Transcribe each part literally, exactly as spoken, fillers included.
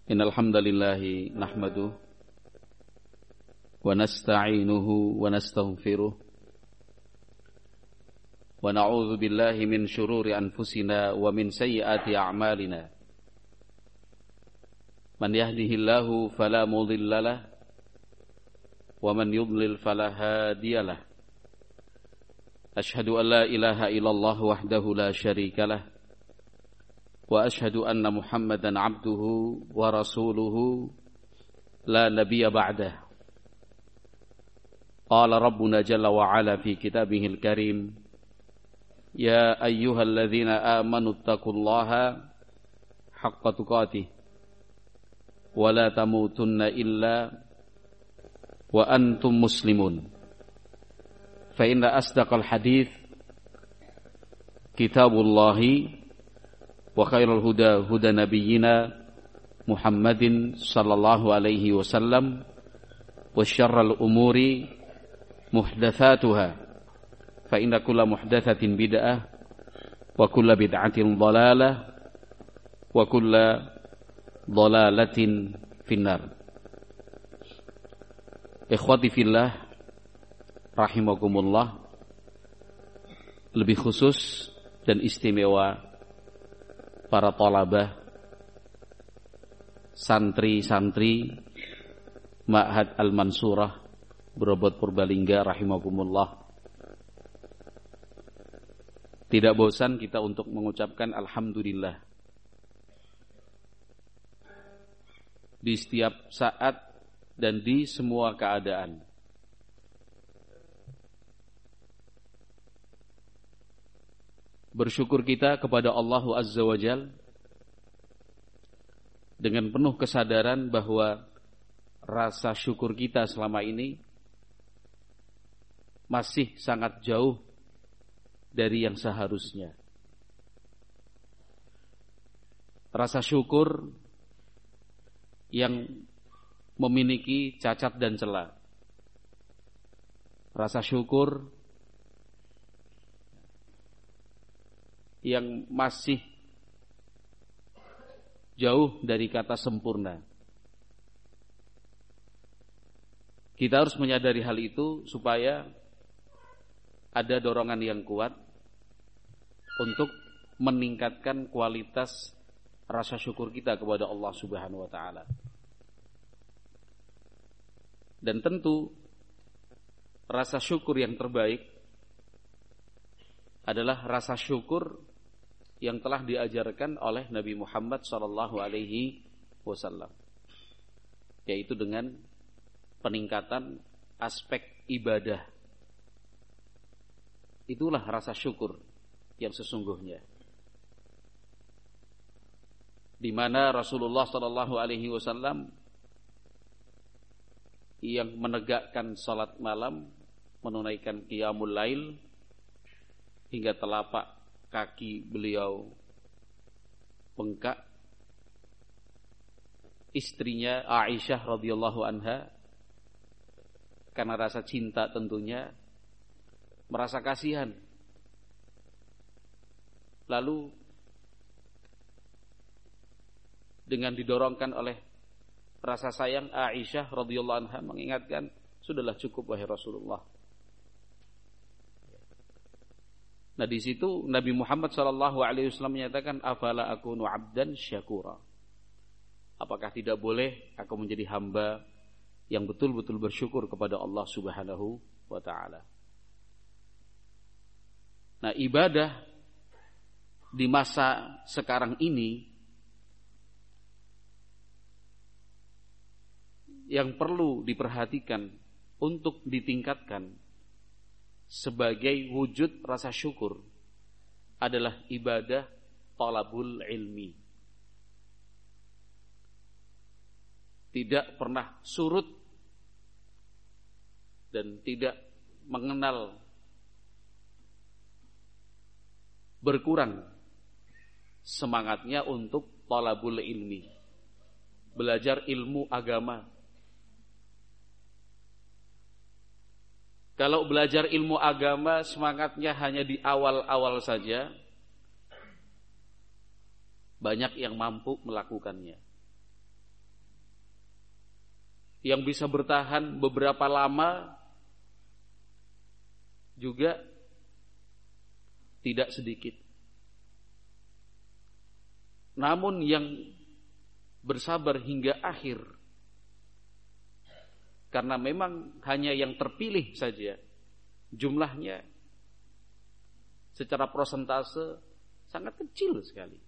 Innal hamdalillah nahmaduhu wa nasta'inuhu wa nastaghfiruh wa na'udzu billahi min shururi anfusina wa min sayyiati a'malina. Man yahdihillahu fala mudhillalah wa man yudlil fala hadiyalah. Ashhadu an la ilaha illallah wahdahu la syarikalah wa ashhadu anna Muhammadan abduhu wa rasuluhu la nabiyya ba'dah. Qala rabbuna jalla wa ala fi kitabihil karim, ya ayyuhalladzina amanu taqullaha haqqa tuqatih wa la tamutunna illa wa antum muslimun. Fa inna asdaqal hadits kitabullahi wa khairul huda huda nabiyyina Muhammadin sallallahu alaihi wasallam wa syarrul umuri muhdatsatuha fa inna kulla muhdatsatin bid'ah wa kulla bid'atin dhalalah wa kulla dhalalatin finnar. Ikhwati fillah rahimakumullah, lebih khusus dan istimewa para thalabah, santri-santri Ma'had Al-Mansurah Brobot Purbalingga rahimakumullah. Tidak bosan kita untuk mengucapkan alhamdulillah di setiap saat dan di semua keadaan. Bersyukur kita kepada Allah Azza wa Jal dengan penuh kesadaran bahwa rasa syukur kita selama ini masih sangat jauh dari yang seharusnya. Rasa syukur yang memiliki cacat dan celah. Rasa syukur yang masih jauh dari kata sempurna. Kita harus menyadari hal itu supaya ada dorongan yang kuat untuk meningkatkan kualitas rasa syukur kita kepada Allah Subhanahu wa taala. Dan tentu rasa syukur yang terbaik adalah rasa syukur yang telah diajarkan oleh Nabi Muhammad sallallahu alaihi wasallam, yaitu dengan peningkatan aspek ibadah. Itulah rasa syukur yang sesungguhnya, di mana Rasulullah sallallahu alaihi wasallam yang menegakkan salat malam, menunaikan qiyamul lail hingga telapak kaki beliau bengkak. Istrinya Aisyah radhiyallahu anha karena rasa cinta tentunya merasa kasihan, lalu dengan didorongkan oleh rasa sayang, Aisyah radhiyallahu anha mengingatkan, sudahlah cukup wahai Rasulullah. Nah, di situ Nabi Muhammad sallallahu alaihi wasallam menyatakan, afala akunu abdan syakura. Apakah tidak boleh aku menjadi hamba yang betul-betul bersyukur kepada Allah Subhanahu wa taala. Nah, ibadah di masa sekarang ini yang perlu diperhatikan untuk ditingkatkan sebagai wujud rasa syukur adalah ibadah talabul ilmi. Tidak pernah surut dan tidak mengenal berkurang semangatnya untuk talabul ilmi, belajar ilmu agama. Kalau belajar ilmu agama semangatnya hanya di awal-awal saja, banyak yang mampu melakukannya. yang bisa bertahan beberapa lama juga tidak sedikit. Namun yang bersabar hingga akhir, karena memang hanya yang terpilih saja, jumlahnya secara persentase sangat kecil sekali.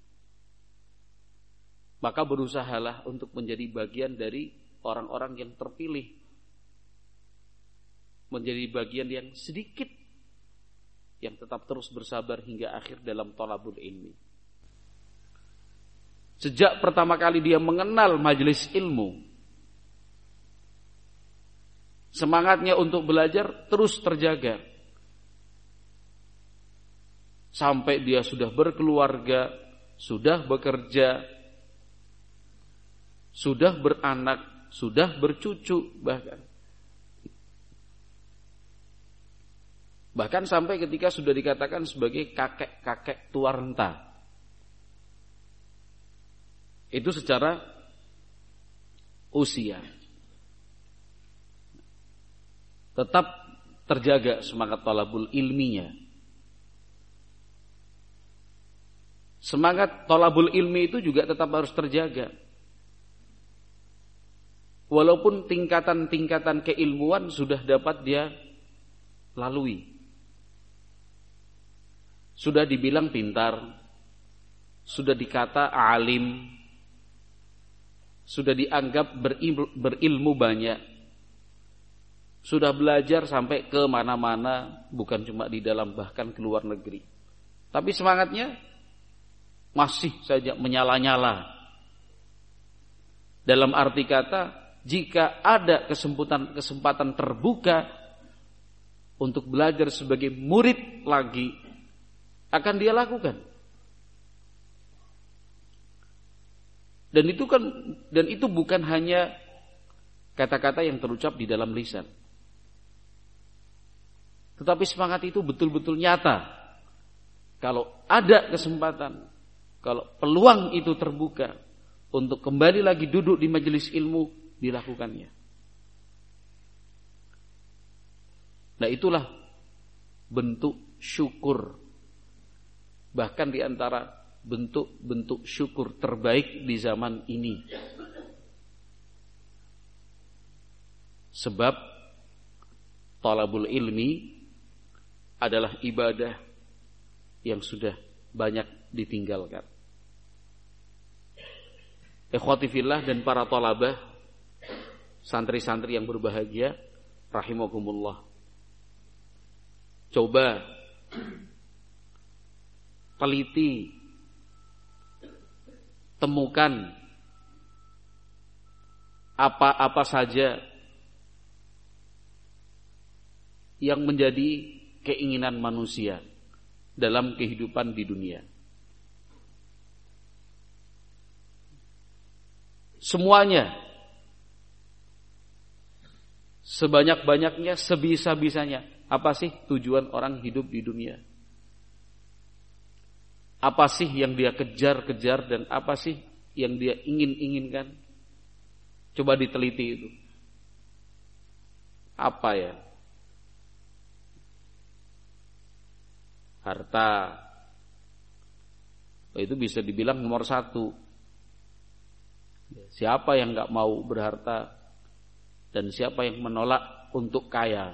Maka berusahalah untuk menjadi bagian dari orang-orang yang terpilih, menjadi bagian yang sedikit yang tetap terus bersabar hingga akhir dalam thalabul ilmi. Sejak pertama kali dia mengenal majelis ilmu, semangatnya untuk belajar terus terjaga. Sampai dia sudah berkeluarga, sudah bekerja, sudah beranak, sudah bercucu bahkan. Bahkan sampai ketika sudah dikatakan sebagai kakek-kakek tua renta. Itu secara usia. Tetap terjaga semangat thalabul ilminya. Semangat thalabul ilmi itu juga tetap harus terjaga. Walaupun tingkatan-tingkatan keilmuan sudah dapat dia lalui. Sudah dibilang pintar, sudah dikata alim, sudah dianggap berilmu, berilmu banyak, sudah belajar sampai ke mana-mana, bukan cuma di dalam bahkan ke luar negeri. Tapi semangatnya masih saja menyala-nyala. Dalam arti kata, jika ada kesempatan kesempatan terbuka untuk belajar sebagai murid lagi, akan dia lakukan. Dan itu kan dan itu bukan hanya kata-kata yang terucap di dalam lisan. Tetapi semangat itu betul-betul nyata. Kalau ada kesempatan, kalau peluang itu terbuka untuk kembali lagi duduk di majelis ilmu, dilakukannya. Nah, itulah bentuk syukur. Bahkan di antara bentuk-bentuk syukur terbaik di zaman ini. Sebab thalabul ilmi adalah ibadah yang sudah banyak ditinggalkan. Ikhwati fillah dan para thalabah, santri-santri yang berbahagia rahimakumullah. Coba teliti, temukan apa-apa saja yang menjadi keinginan manusia dalam kehidupan di dunia. Semuanya, sebanyak-banyaknya, sebisa-bisanya. Apa sih tujuan orang hidup di dunia? Apa sih yang dia kejar-kejar dan apa sih yang dia ingin-inginkan? Coba diteliti itu. Apa ya? Harta. Itu bisa dibilang nomor satu. Siapa yang gak mau berharta dan siapa yang menolak untuk kaya?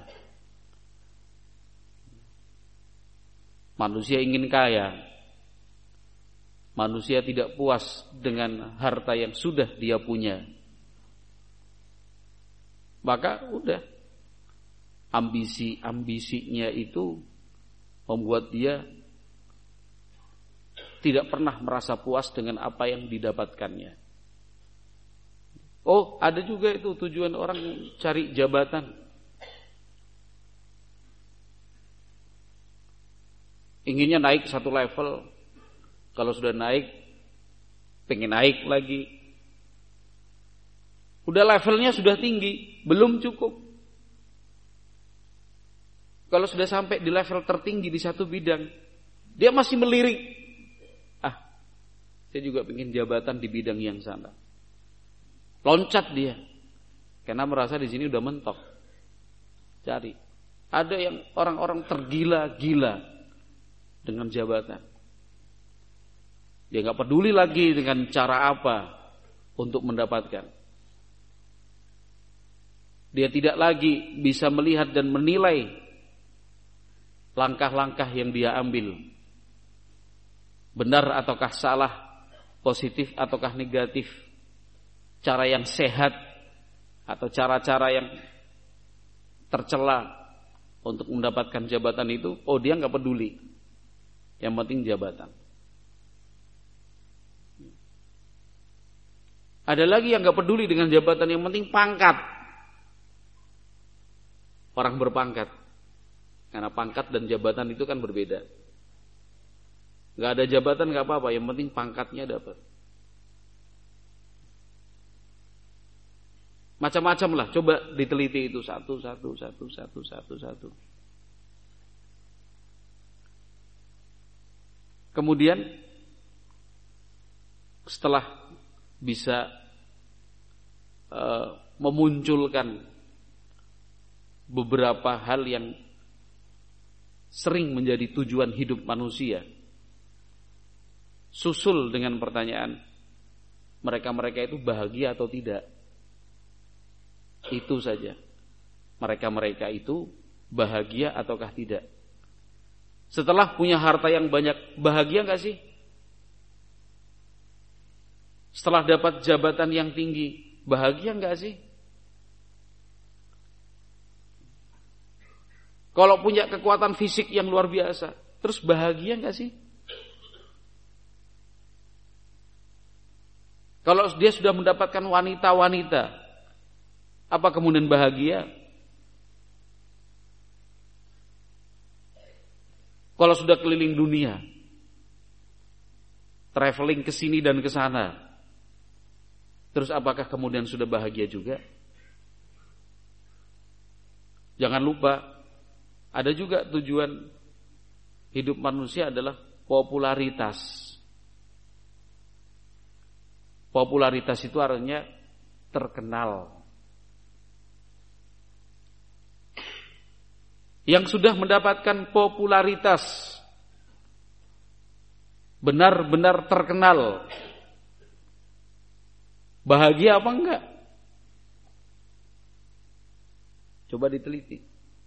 Manusia ingin kaya. Manusia tidak puas dengan harta yang sudah dia punya. Maka udah, ambisi-ambisinya itu membuat dia tidak pernah merasa puas dengan apa yang didapatkannya. Oh, ada juga itu tujuan orang cari jabatan. Inginnya naik satu level. Kalau sudah naik, pengen naik lagi. Udah levelnya sudah tinggi, belum cukup. Kalau sudah sampai di level tertinggi di satu bidang, dia masih melirik. Ah, saya juga pengen jabatan di bidang yang sana. Loncat dia. Karena merasa di sini udah mentok. Cari. Ada yang orang-orang tergila-gila dengan jabatan. Dia nggak peduli lagi dengan cara apa untuk mendapatkan. Dia tidak lagi bisa melihat dan menilai langkah-langkah yang dia ambil. Benar ataukah salah, positif ataukah negatif, cara yang sehat atau cara-cara yang tercela untuk mendapatkan jabatan itu, oh dia nggak peduli. Yang penting jabatan. Ada lagi yang nggak peduli dengan jabatan, yang penting pangkat. Orang berpangkat, karena pangkat dan jabatan itu kan berbeda. Nggak ada jabatan nggak apa-apa, yang penting pangkatnya dapat. Macam-macam lah, coba diteliti itu satu, satu, satu, satu, satu, satu. Kemudian setelah bisa uh, memunculkan beberapa hal yang sering menjadi tujuan hidup manusia, susul dengan pertanyaan, mereka-mereka itu bahagia atau tidak? Itu saja. Mereka-mereka itu bahagia ataukah tidak? Setelah punya harta yang banyak, bahagia enggak sih? Setelah dapat jabatan yang tinggi, bahagia enggak sih? Kalau punya kekuatan fisik yang luar biasa, terus bahagia enggak sih? Kalau dia sudah mendapatkan wanita-wanita, apa kemudian bahagia? Kalau sudah keliling dunia, traveling ke sini dan ke sana, terus apakah kemudian sudah bahagia juga? Jangan lupa, ada juga tujuan hidup manusia adalah popularitas. Popularitas itu artinya terkenal. Yang sudah mendapatkan popularitas, benar-benar terkenal, bahagia apa enggak? Coba diteliti.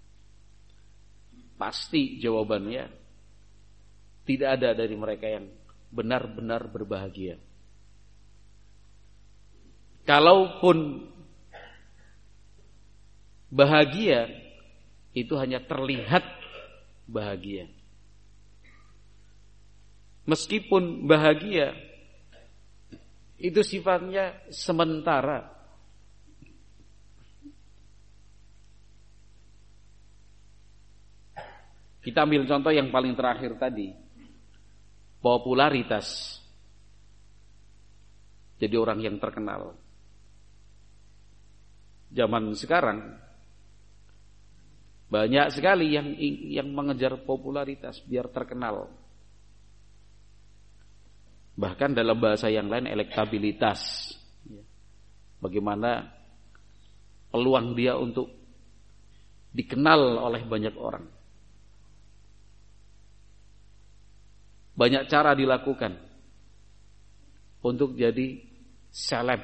Pasti jawabannya tidak ada dari mereka yang benar-benar berbahagia. Kalaupun bahagia, itu hanya terlihat bahagia. Meskipun bahagia, itu sifatnya sementara. Kita ambil contoh yang paling terakhir tadi, popularitas. Jadi orang yang terkenal. Zaman sekarang banyak sekali yang yang mengejar popularitas biar terkenal. Bahkan dalam bahasa yang lain elektabilitas. Bagaimana peluang dia untuk dikenal oleh banyak orang. Banyak cara dilakukan untuk jadi seleb.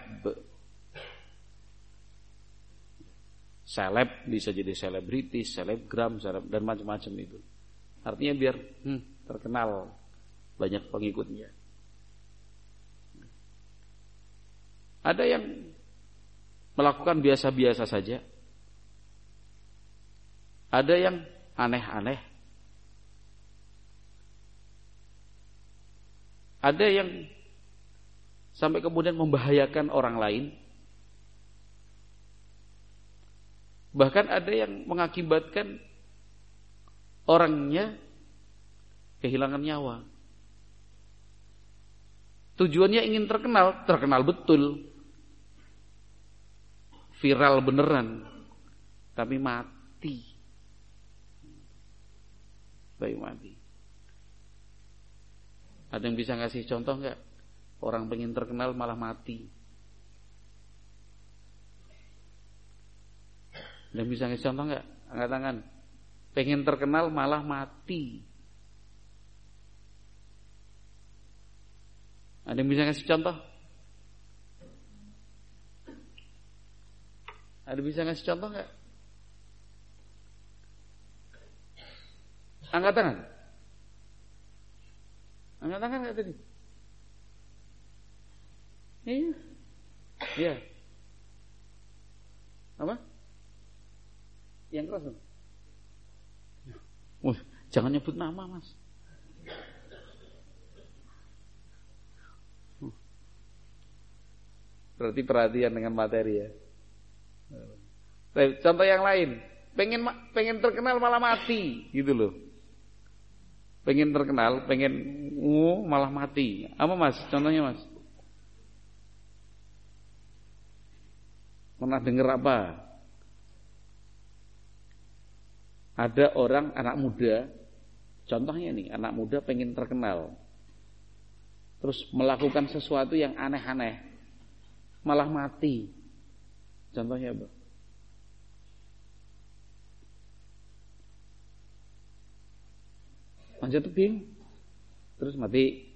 Seleb bisa jadi selebritis, selebgram, seleb, dan macam-macam itu. Artinya biar hmm, terkenal, banyak pengikutnya. Ada yang melakukan biasa-biasa saja. Ada yang aneh-aneh. Ada yang sampai kemudian membahayakan orang lain. Bahkan ada yang mengakibatkan orangnya kehilangan nyawa. Tujuannya ingin terkenal, terkenal betul. Viral beneran. Tapi mati. Baik mati. Ada yang bisa ngasih contoh enggak? Orang pengen terkenal malah mati. Ada bisa ngasih contoh nggak? Angkat tangan. Pengen terkenal malah mati. Ada yang bisa ngasih contoh? Ada bisa ngasih contoh nggak? Angkat tangan. Angkat tangan nggak tadi? Iya. Iya. Apa? Yang keras dong. Wah, jangan nyebut nama, Mas. Berarti perhatian dengan materi ya. Contoh yang lain, pengen pengen terkenal malah mati, gitu loh. Pengen terkenal, pengen uh, malah mati. Apa Mas? Contohnya Mas? Pernah dengar apa? Ada orang anak muda, contohnya nih, anak muda pengen terkenal, terus melakukan sesuatu yang aneh-aneh, malah mati. Contohnya apa? Manjat tebing, terus mati.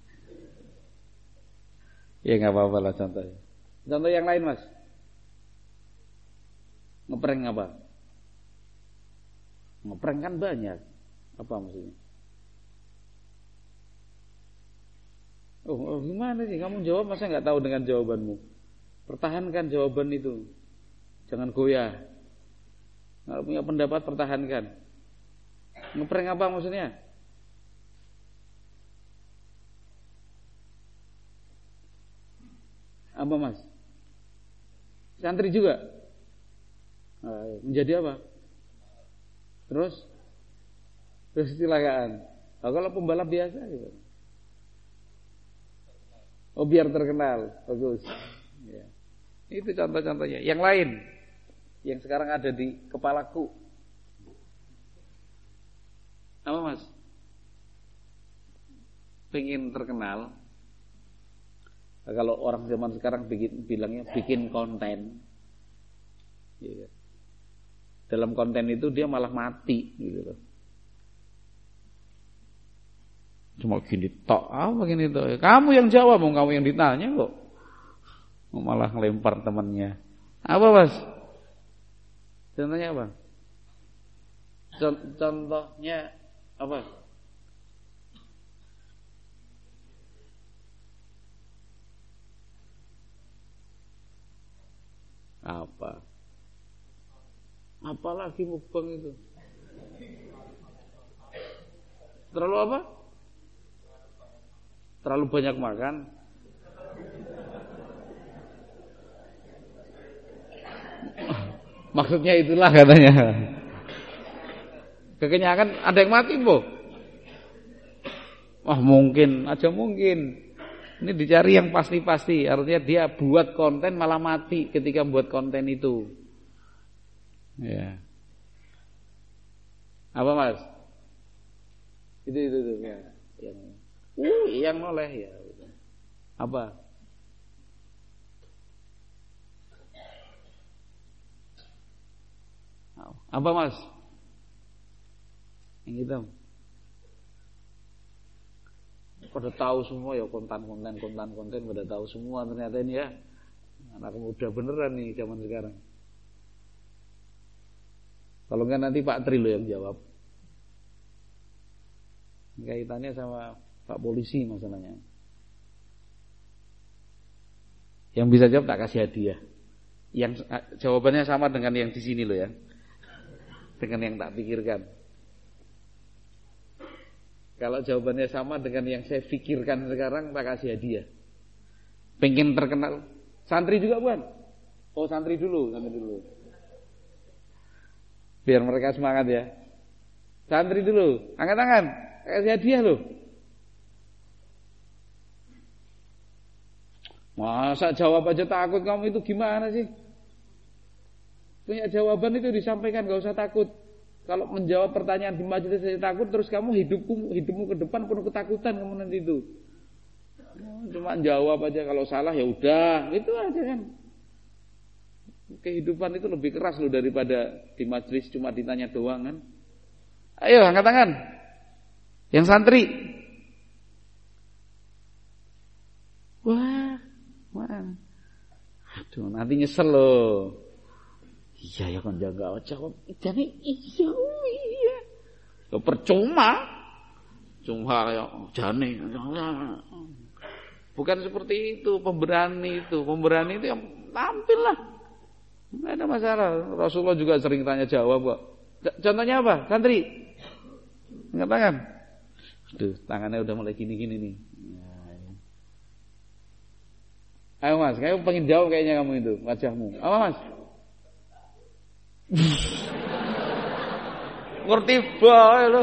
Ya nggak apa-apa lah contohnya. Contoh yang lain Mas. Ngeprank apa? Ngeprank kan banyak. Apa maksudnya? Oh, oh gimana sih? Kamu jawab masa nggak tahu dengan jawabanmu? Pertahankan jawaban itu. Jangan goyah. Kalau punya pendapat pertahankan. Ngeprank apa maksudnya? Apa Mas? Santri juga? Menjadi apa? Terus? Terus kecelakaan. Oh, kalau pembalap biasa gitu. Oh biar terkenal. Bagus ya. Itu contoh-contohnya. Yang lain yang sekarang ada di kepalaku. Apa Mas? Pengen terkenal. Kalau orang zaman sekarang bikin, bilangnya bikin konten ya. Dalam konten itu dia malah mati gitu loh. Cuma gini tok, apa gini tok. Kamu yang jawab, mau kamu yang ditanya kok. Malah ngelempar temannya. Apa Mas? Contohnya apa? Contohnya apa? Apa? Apalagi mukbang itu? Terlalu apa? Terlalu banyak makan. Maksudnya itulah katanya. Kekenyangan ada yang mati, Bu. Wah, mungkin aja mungkin. Ini dicari yang pasti-pasti. Artinya dia buat konten malah mati ketika buat konten itu. Ya. Apa Mas? Itu itu itu ya. Yang uh, yang noleh ya. Apa? Apa Mas? Yang itu. Pada tahu semua ya konten-konten konten-konten pada tahu semua ternyata ini ya. Anak muda beneran nih zaman sekarang. Kalau enggak nanti Pak Tri lo yang jawab. Kaitannya sama Pak Polisi masalahnya. Yang bisa jawab tak kasih hadiah. Yang jawabannya sama dengan yang di sini lo ya. Dengan yang tak pikirkan. Kalau jawabannya sama dengan yang saya pikirkan sekarang, tak kasih hadiah. Pengen terkenal. Santri juga bukan? Oh santri dulu, santri dulu. Biar mereka semangat ya. Santri dulu, angkat tangan, kasih hadiah loh. Masa jawab aja takut, kamu itu gimana sih? Punya jawaban itu disampaikan, gak usah takut. Kalau menjawab pertanyaan di majelis saya takut, terus kamu hidupmu hidupmu ke depan penuh ketakutan kamu nanti itu. Cuma jawab aja, kalau salah ya udah, itu aja kan. kehidupan itu lebih keras loh daripada di majelis cuma ditanya doang kan. Ayo angkat tangan. Yang santri. Wah, wah. Aduh, nanti nyesel loh. Iya ya kan jaga jawab. Jadi iya iya. Lo percuma. Cuma ya jane. Bukan seperti itu, pemberani itu. Pemberani itu yang tampil lah. Enggak ada masalah. Rasulullah juga sering tanya jawab kok. Contohnya apa? Santri. Angkat tangan. Aduh, tangannya udah mulai gini-gini nih. Ya, ya. Ayo Mas, kamu pengen jawab kayaknya kamu itu, wajahmu. Apa Mas? Ngerti bae lho.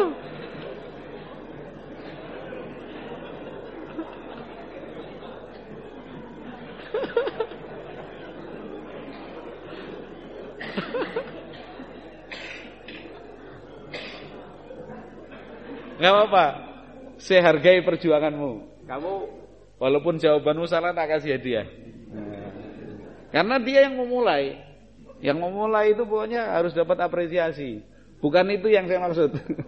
Gak apa-apa. Saya hargai perjuanganmu. Kamu walaupun jawabanmu salah tak kasih hadiah. Nah, karena dia yang memulai. Yang memulai itu pokoknya harus dapat apresiasi. Bukan itu yang saya maksud.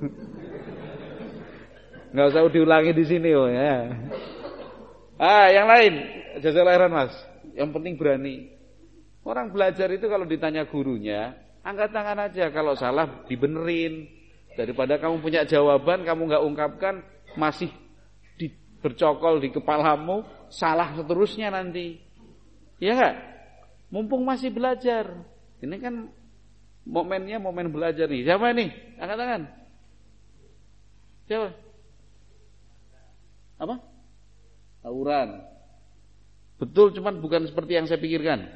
Enggak usah diulangi di sini oh ya. Ah, yang lain. Jazakallahu khairan Mas. Yang penting berani. Orang belajar itu kalau ditanya gurunya, angkat tangan aja. Kalau salah dibenerin. Daripada kamu punya jawaban, kamu nggak ungkapkan, masih di, bercokol di kepalamu, salah seterusnya nanti. Ya nggak? Mumpung masih belajar. Ini kan momennya momen belajar nih. Siapa nih? Angkat tangan. Siapa? Apa? Tawuran. Betul, cuman bukan seperti yang saya pikirkan.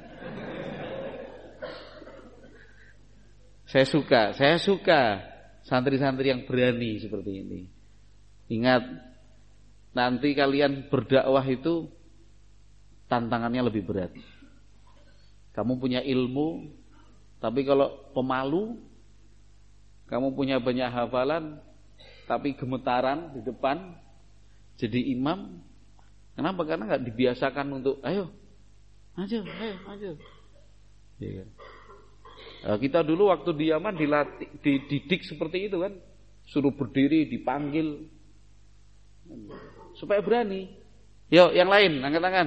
Saya suka, saya suka. Santri-santri yang berani seperti ini. Ingat, nanti kalian berdakwah itu tantangannya lebih berat. Kamu punya ilmu, tapi kalau pemalu, kamu punya banyak hafalan, tapi gemetaran di depan, jadi imam. Kenapa? Karena nggak dibiasakan untuk, ayo, ayo, ayo, ayo. Ya. Nah, kita dulu waktu di Yaman dilatih, dididik seperti itu kan, suruh berdiri, dipanggil, supaya berani. Yo, yang lain, angkat tangan.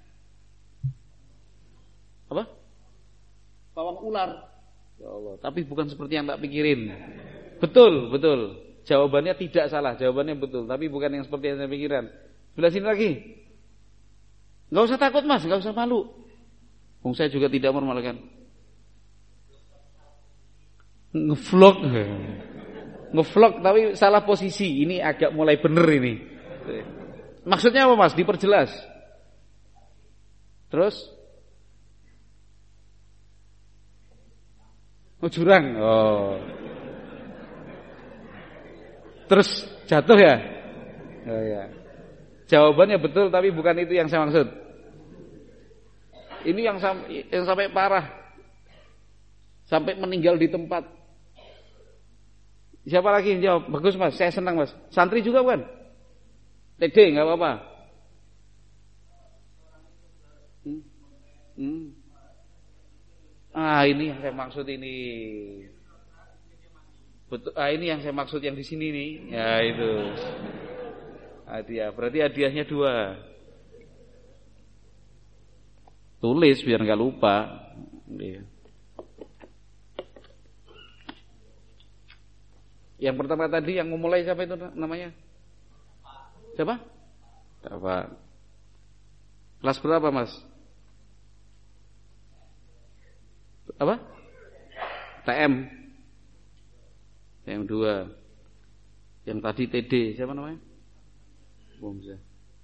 Apa? Pawang ular. Ya Allah, tapi bukan seperti yang tak pikirin. Betul, betul. Jawabannya tidak salah, jawabannya betul, tapi bukan yang seperti yang saya pikiran. Sebelah sini lagi. Enggak usah takut Mas, enggak usah malu. Wong saya juga tidak memalukan. Ngevlog Ngevlog tapi salah posisi. Ini agak mulai bener ini. Maksudnya apa Mas? Diperjelas. Terus oh jurang. Oh. Terus jatuh ya? Oh ya. Jawabannya betul tapi bukan itu yang saya maksud. Ini yang sampai, yang sampai parah. Sampai meninggal di tempat. Siapa lagi yang jawab? Bagus Mas, saya senang Mas. Santri juga bukan? T D enggak apa-apa. Hmm? Hmm. Ah, ini yang saya maksud ini. Betul. Ah, ini yang saya maksud yang di sini nih. Ya itu. Hadiah. Berarti hadiahnya dua. Tulis biar enggak lupa. Iya. Yang pertama tadi yang memulai siapa itu namanya? Siapa? Apa? Kelas berapa Mas? Apa? T M. T M dua. Yang tadi T D siapa namanya? Bomza.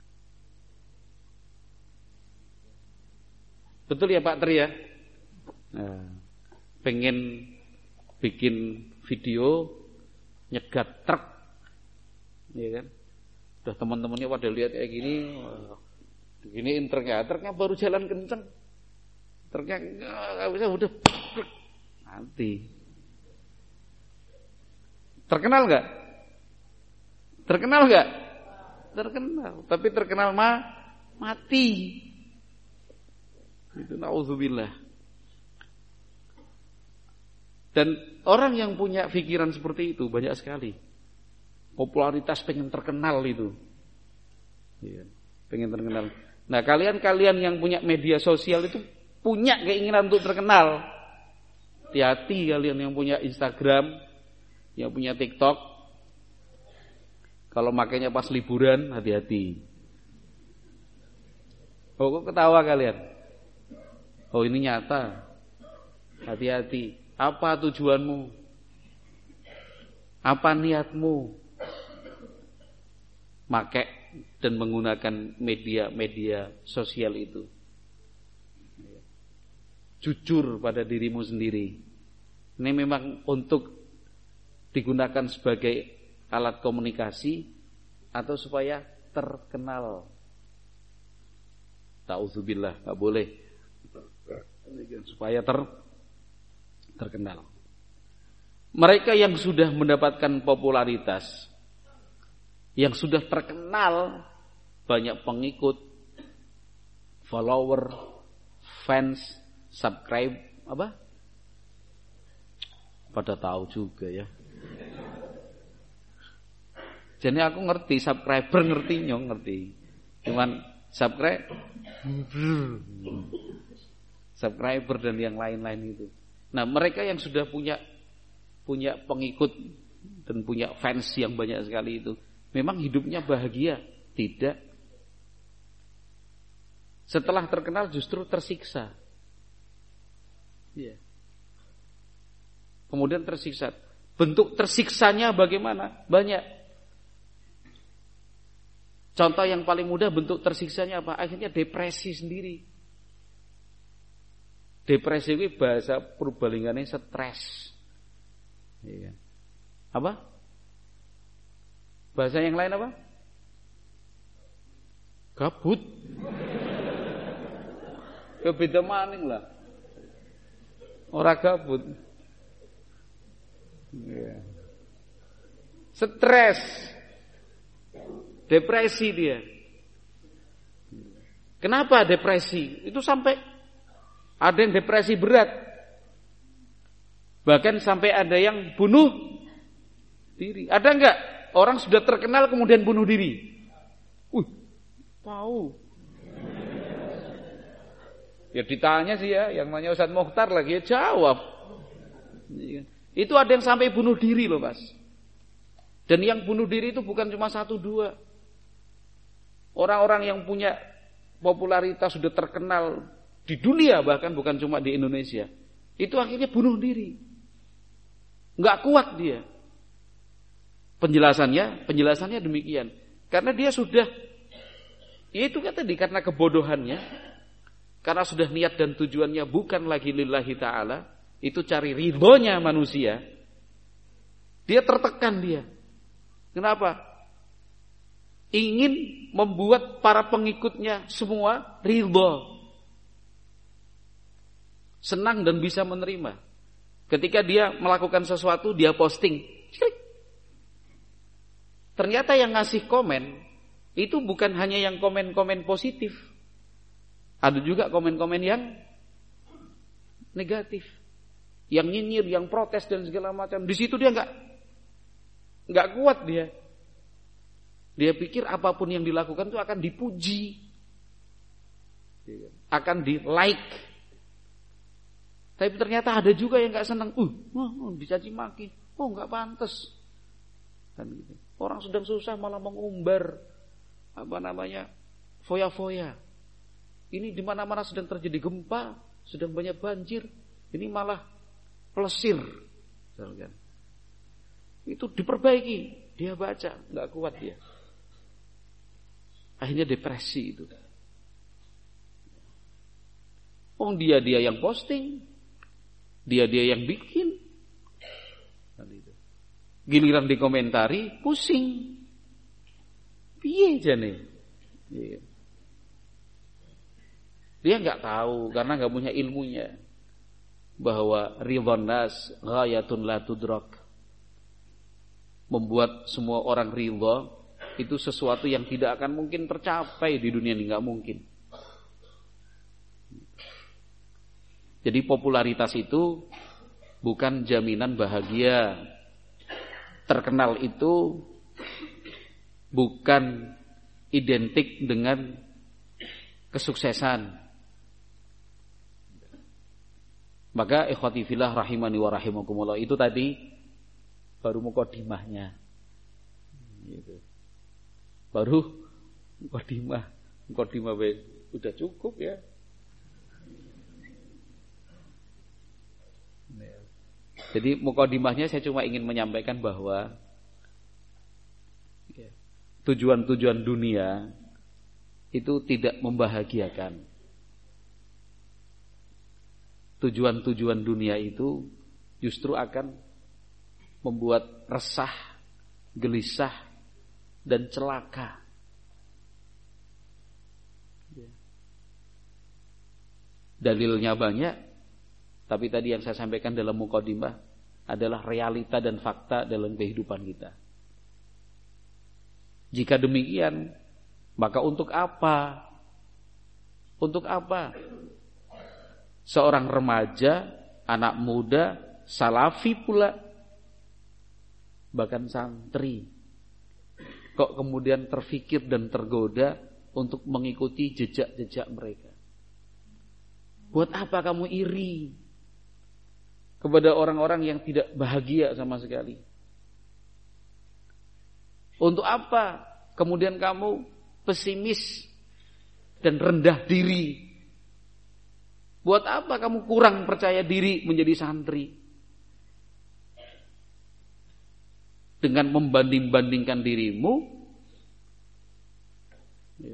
Betul ya Pak Tri ya? Nah, pengen bikin video nyegat truk, ya kan? Udah teman-temannya pada lihat kayak gini, giniin truknya, truknya baru jalan kenceng, truknya nggak bisa udah nanti. Terkenal nggak? Terkenal nggak? Terkenal, tapi terkenal mah mati. Itu naudzubillah. Dan orang yang punya pikiran seperti itu banyak sekali. Popularitas pengen terkenal itu. Ya, pengen terkenal. Nah, kalian-kalian yang punya media sosial itu punya keinginan untuk terkenal. Hati-hati kalian yang punya Instagram, yang punya TikTok. Kalau makainya pas liburan, hati-hati. Oh, kok ketawa kalian? Oh, ini nyata. Hati-hati. Apa tujuanmu? Apa niatmu? Make dan menggunakan media-media sosial itu. Jujur pada dirimu sendiri. Ini memang untuk digunakan sebagai alat komunikasi atau supaya terkenal. Ta'udzubillah, enggak boleh. Supaya ter terkenal. Mereka yang sudah mendapatkan popularitas, yang sudah terkenal, banyak pengikut, follower, fans, subscribe, apa? Pada tahu juga ya. Jadi aku ngerti, subscriber ngerti nyong ngerti. Cuman subscribe subscriber dan yang lain-lain itu. Nah, mereka yang sudah punya punya pengikut dan punya fans yang banyak sekali itu, memang hidupnya bahagia? Tidak. Setelah terkenal justru tersiksa. Ya. Kemudian tersiksa. Bentuk tersiksanya bagaimana? Banyak. Contoh yang paling mudah bentuk tersiksanya apa? Akhirnya depresi sendiri. Depresi itu bahasa purbalingane stres. Iya. Apa? Bahasa yang lain apa? Gabut. Ya beda maning lah. Ora gabut. Iya. Stres. Depresi dia. Kenapa depresi? Itu sampai ada yang depresi berat. Bahkan sampai ada yang bunuh diri. Ada enggak orang sudah terkenal kemudian bunuh diri? Uh, tahu. Ya ditanya sih ya, yang namanya Ustaz Mokhtar lagi ya jawab. Itu ada yang sampai bunuh diri loh, Mas. Dan yang bunuh diri itu bukan cuma satu dua. Orang-orang yang punya popularitas sudah terkenal di dunia, bahkan bukan cuma di Indonesia, itu akhirnya bunuh diri. Enggak kuat dia. Penjelasannya, penjelasannya demikian. Karena dia sudah, ya itu kan tadi, karena kebodohannya, karena sudah niat dan tujuannya bukan lagi lillahi ta'ala, itu cari ridhonya manusia, dia tertekan dia. Kenapa? Ingin membuat para pengikutnya semua ridho, senang dan bisa menerima. Ketika dia melakukan sesuatu, dia posting. Ternyata yang ngasih komen itu bukan hanya yang komen-komen positif. Ada juga komen-komen yang negatif, yang nyinyir, yang protes dan segala macam. Di situ dia enggak enggak kuat dia. Dia pikir apapun yang dilakukan itu akan dipuji, akan di like. Tapi ternyata ada juga yang enggak senang. Uh, oh, dicaci maki. Oh, enggak pantas. Kan gitu. Orang sedang susah malah mengumbar apa namanya? foya-foya. Ini di mana-mana sedang terjadi gempa, sedang banyak banjir. Ini malah plesir. Itu diperbaiki, dia baca, enggak kuat dia. Akhirnya depresi itu. Oh, dia-dia yang posting, dia-dia yang bikin. Giliran dikomentari, pusing. Piye jane? Dia enggak tahu karena enggak punya ilmunya bahwa ridwan nas ghayatun la tudrak. Membuat semua orang ridha itu sesuatu yang tidak akan mungkin tercapai di dunia ini, enggak mungkin. Jadi popularitas itu bukan jaminan bahagia. Terkenal itu bukan identik dengan kesuksesan. Maka ikhwati fillah rahimani wa rahimakumullah, itu tadi baru mukadimahnya. Gitu. Baru mukadimah, mukadimah udah cukup ya. Jadi mukadimahnya saya cuma ingin menyampaikan bahwa tujuan-tujuan dunia itu tidak membahagiakan. Tujuan-tujuan dunia itu justru akan membuat resah, gelisah, dan celaka. Dalilnya banyak, tapi tadi yang saya sampaikan dalam mukadimah adalah realita dan fakta dalam kehidupan kita. Jika demikian, maka untuk apa? Untuk apa? Seorang remaja, anak muda, salafi pula, bahkan santri, kok kemudian terfikir dan tergoda untuk mengikuti jejak-jejak mereka? Buat apa kamu iri kepada orang-orang yang tidak bahagia sama sekali? Untuk apa kemudian kamu pesimis dan rendah diri? Buat apa kamu kurang percaya diri menjadi santri? Dengan membanding-bandingkan dirimu ya,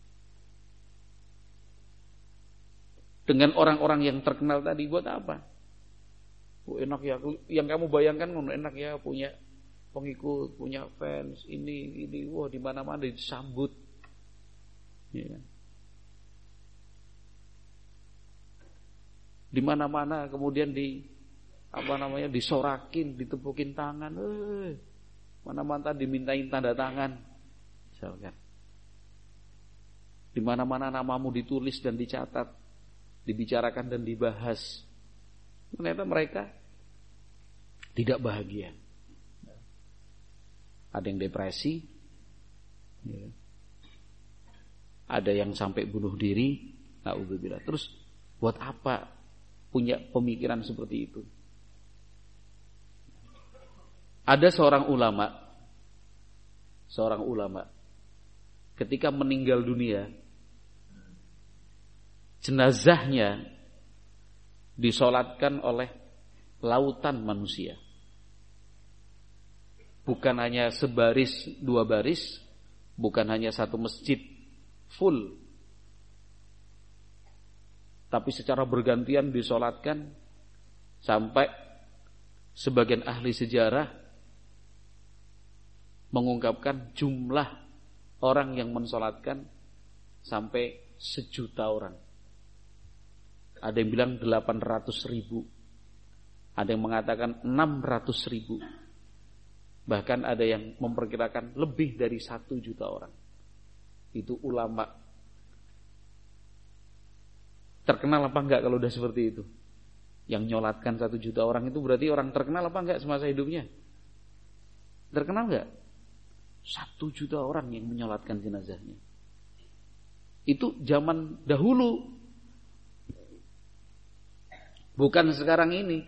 dengan orang-orang yang terkenal tadi, buat apa? Oh, enak ya, yang kamu bayangkan enak ya, punya pengikut, punya fans, ini ini, wah di mana-mana disambut. Ya. Di mana-mana kemudian di apa namanya disorakin, ditepukin tangan, eh mana-mana dimintain tanda tangan, misalkan. Di mana-mana namamu ditulis dan dicatat, dibicarakan dan dibahas. Ternyata mereka tidak bahagia. Ada yang depresi, ya. Ada yang sampai bunuh diri, naudzubillah. Terus buat apa punya pemikiran seperti itu? Ada seorang ulama, seorang ulama, ketika meninggal dunia, jenazahnya disolatkan oleh lautan manusia. Bukan hanya sebaris, dua baris, bukan hanya satu masjid full, tapi secara bergantian disolatkan, sampai sebagian ahli sejarah mengungkapkan jumlah orang yang mensolatkan sampai sejuta orang. Ada yang bilang delapan ratus ribu, ada yang mengatakan enam ratus ribu, bahkan ada yang memperkirakan lebih dari satu juta orang. Itu ulama. Terkenal apa enggak kalau udah seperti itu? Yang nyolatkan satu juta orang itu berarti orang terkenal apa enggak semasa hidupnya? Terkenal enggak? Satu juta orang yang menyolatkan jenazahnya. Itu zaman dahulu, bukan sekarang ini.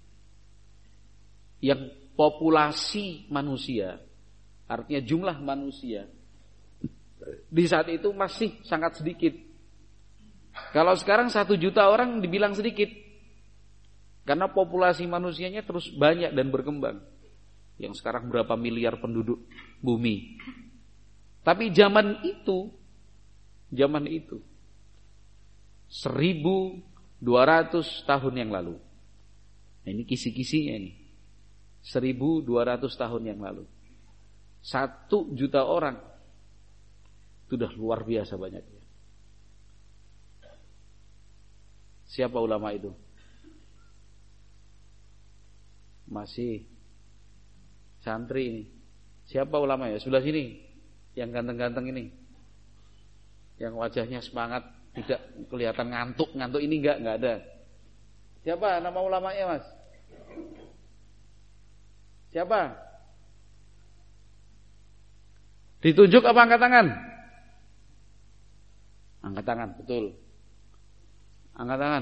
Yang populasi manusia, artinya jumlah manusia, di saat itu masih sangat sedikit. Kalau sekarang satu juta orang dibilang sedikit, karena populasi manusianya terus banyak dan berkembang. Yang sekarang berapa miliar penduduk bumi. Tapi zaman itu, zaman itu, seribu dua ratus tahun yang lalu. Nah, ini kisi-kisinya ini. seribu dua ratus tahun yang lalu. Satu juta orang. Itu sudah luar biasa banyaknya. Siapa ulama itu? Masih santri ini. Siapa ulama ya? Sebelah sini. Yang ganteng-ganteng ini. Yang wajahnya semangat, tidak kelihatan ngantuk. Ngantuk ini enggak, enggak ada. Siapa nama ulamanya, Mas? Siapa? Ditunjuk apa angkat tangan? Angkat tangan, betul. Angkat tangan.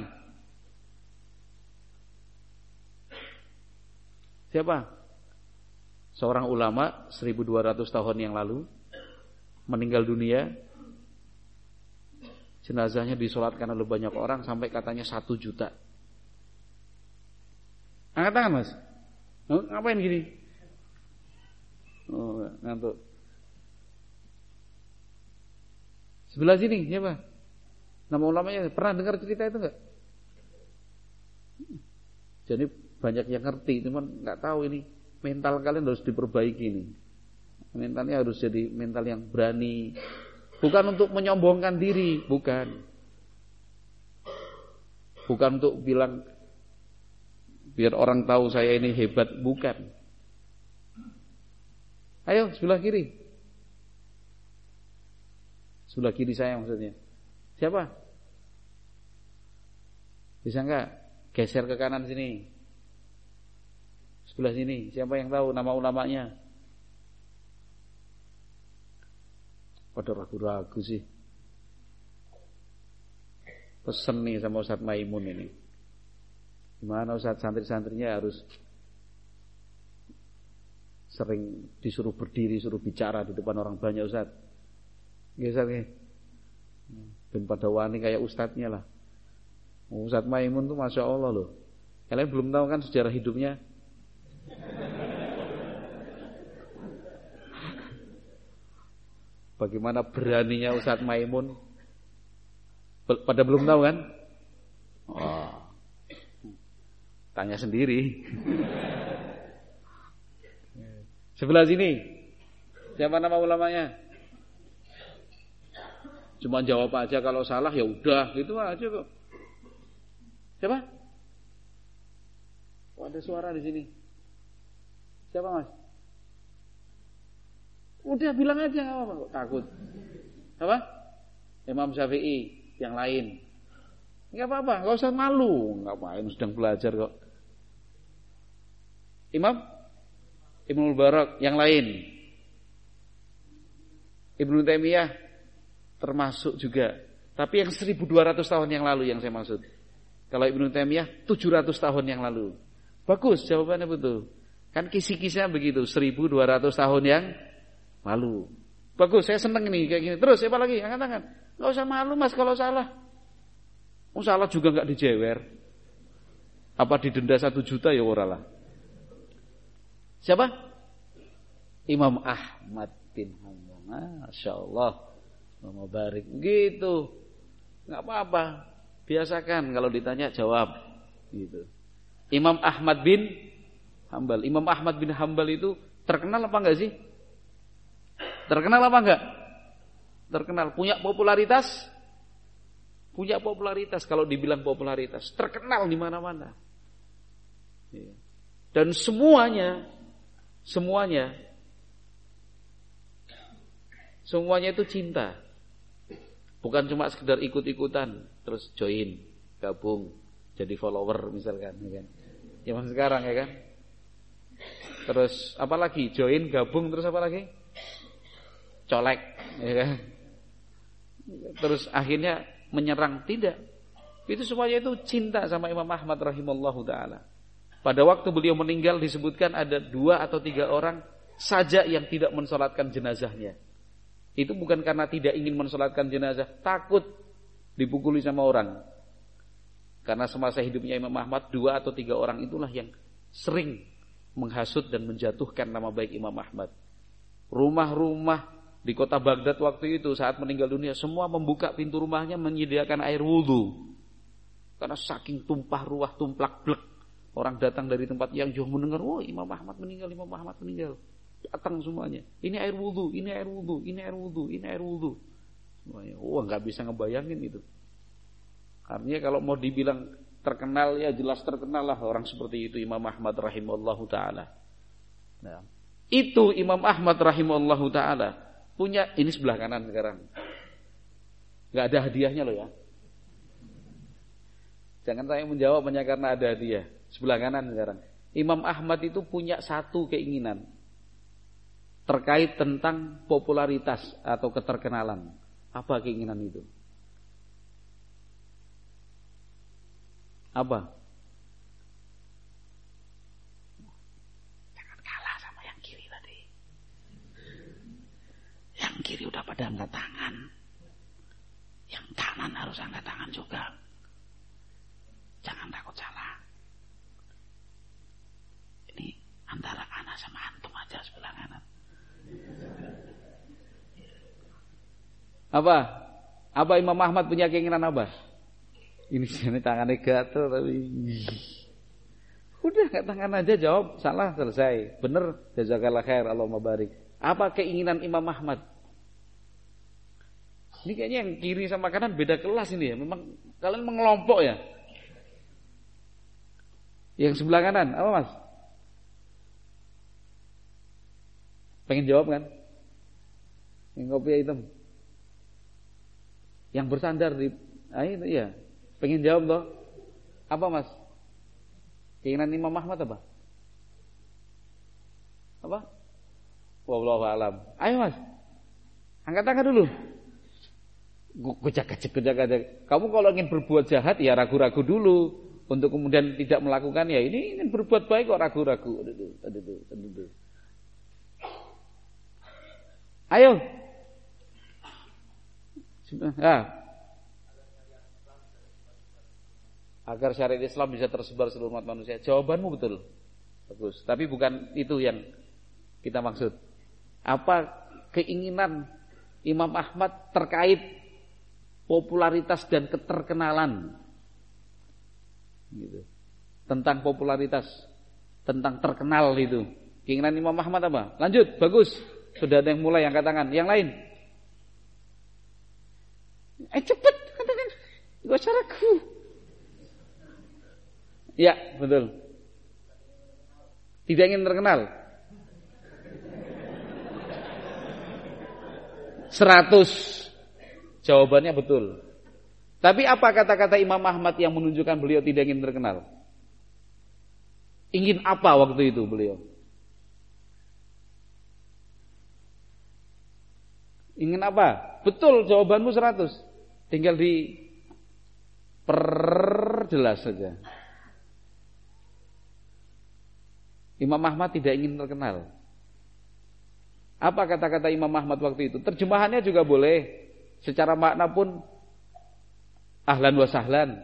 Siapa? Seorang ulama seribu dua ratus tahun yang lalu meninggal dunia. Jenazahnya disolatkan oleh banyak orang sampai katanya satu juta. Angkat tangan, Mas. Oh, ngapain gini? Oh, ngantuk. Sebelah sini siapa? Nama ulamanya pernah dengar cerita itu enggak? Jadi banyak yang ngerti, cuman enggak tahu ini mental kalian harus diperbaiki nih. Mentalnya harus jadi mental yang berani. Bukan untuk menyombongkan diri, bukan. Bukan untuk bilang biar orang tahu saya ini hebat, bukan. Ayo sebelah kiri. Sebelah kiri saya maksudnya. Siapa? Bisa enggak geser ke kanan sini? Sebelah sini. Siapa yang tahu nama ulamanya? Pada ragu-ragu sih. Pesen nih sama Ustadz Maimun ini. Gimana Ustadz, santri-santrinya harus sering disuruh berdiri, suruh bicara di depan orang banyak Ustadz. Nggih Ustadz nggih. Ben pada wani kayak ustadznya lah. Ustadz Maimun tuh Masya Allah loh. Kalian belum tahu kan sejarah hidupnya? Bagaimana beraninya Ustadz Maimun? Pada belum tahu kan? Oh. Tanya sendiri. Sebelah sini. Siapa nama ulamanya? Cuma jawab aja, kalau salah ya udah, gitu aja kok. Siapa? Oh, ada suara di sini. Siapa Mas? Udah bilang aja, nggak apa-apa kok, takut. Apa? Imam Syafi'i, yang lain. Nggak apa-apa, nggak usah malu. Ngapain, sedang belajar kok. Imam Ibnu Mubarak, yang lain. Ibnu Taimiyah termasuk juga. Tapi yang seribu dua ratus tahun yang lalu yang saya maksud. Kalau Ibnu Taimiyah tujuh ratus tahun yang lalu. Bagus jawabannya betul. Kan kisi-kisnya begitu, seribu dua ratus tahun yang malu. Bagus, saya seneng nih kayak gini. Terus siapa lagi? Angkat tangan. Enggak usah malu Mas kalau salah. Oh, salah juga enggak dijewer. Apa didenda satu juta ya ora lah. Siapa? Imam Ahmad bin Hanbal. Masya Allah. Mubarak gitu. Enggak apa-apa. Biasakan kalau ditanya jawab gitu. Imam Ahmad bin Hanbal. Imam Ahmad bin Hanbal itu terkenal apa enggak sih? Terkenal apa enggak? Terkenal, punya popularitas? Punya popularitas kalau dibilang popularitas. Terkenal di mana-mana. Dan semuanya semuanya semuanya itu cinta. Bukan cuma sekedar ikut-ikutan terus join, gabung, jadi follower misalkan, ya kan? Zaman sekarang ya kan? Terus apa lagi? Join, gabung, terus apa lagi? Colek, ya kan? Terus akhirnya menyerang, tidak. Itu semuanya itu cinta sama Imam Ahmad rahimallahu taala. Pada waktu beliau meninggal disebutkan ada dua atau tiga orang saja yang tidak mensolatkan jenazahnya. Itu bukan karena tidak ingin mensolatkan jenazah, takut dipukuli sama orang. Karena semasa hidupnya Imam Ahmad, dua atau tiga orang itulah yang sering menghasut dan menjatuhkan nama baik Imam Ahmad. Rumah-rumah di kota Baghdad waktu itu saat meninggal dunia, semua membuka pintu rumahnya menyediakan air wudhu. Karena saking tumpah ruah, tumplak blek. Orang datang dari tempat yang jauh mendengar, oh Imam Ahmad meninggal, Imam Ahmad meninggal. Datang semuanya. Ini air wudhu, ini air wudhu, ini air wudhu, ini air wudhu. Semuanya. Wah, nggak bisa ngebayangin itu. Artinya kalau mau dibilang terkenal, ya jelas terkenal lah orang seperti itu Imam Ahmad rahimallahu taala. Nah, itu Imam Ahmad rahimallahu taala punya, ini sebelah kanan sekarang. Nggak ada hadiahnya loh ya. Jangan saya menjawab hanya karena ada hadiah. sebelah kanan sekarang. Imam Ahmad itu punya satu keinginan terkait tentang popularitas atau keterkenalan. Apa keinginan itu? Apa? Jangan kalah sama yang kiri tadi. Yang kiri udah pada angkat tangan. Yang kanan harus angkat tangan juga. Jangan takut salah. Ini antara ana sama antum aja sebelah kanan. Apa? Apa Imam Ahmad punya keinginan apa? Ini sini tangannya gatel tapi udah nggak tangan aja jawab salah selesai. Bener, jazakallah khair, Allahumma barik. Apa keinginan Imam Ahmad? Ini kayaknya yang kiri sama kanan beda kelas ini ya. Memang kalian mengelompok ya. Yang sebelah kanan apa mas? Pengen jawab kan? Yang kopi hitam. Yang bersandar di ah itu ya. Pengen jawab toh? Apa mas? Keinginan Imam Ahmad apa? Apa? Wallahu a'lam. Ayo mas. Angkat tangan dulu. Gojak-gojak, gojak-gojak. Kamu kalau ingin berbuat jahat ya ragu-ragu dulu untuk kemudian tidak melakukan ya ini ingin berbuat baik kok ragu-ragu. Aduh, aduh, aduh, aduh. Ayo. Ah. Agar syariat Islam bisa tersebar seluruh umat manusia. Jawabanmu betul. Bagus. Tapi bukan itu yang kita maksud. Apa keinginan Imam Ahmad terkait popularitas dan keterkenalan? Gitu. Tentang popularitas, tentang terkenal itu. Keinginan Imam Ahmad apa? Lanjut, bagus. Sudah ada yang mulai angkat tangan. Yang lain? Eh cepet katakan. Gak usah ragu. Ya, betul. Tidak ingin terkenal. Seratus. Jawabannya betul. Tapi apa kata-kata Imam Ahmad yang menunjukkan beliau tidak ingin terkenal? Ingin apa waktu itu beliau? Ingin apa? Betul, jawabanmu seratus. Tinggal di perjelas saja. Imam Ahmad tidak ingin terkenal. Apa kata-kata Imam Ahmad waktu itu? Terjemahannya juga boleh. Secara makna pun ahlan wa sahlan.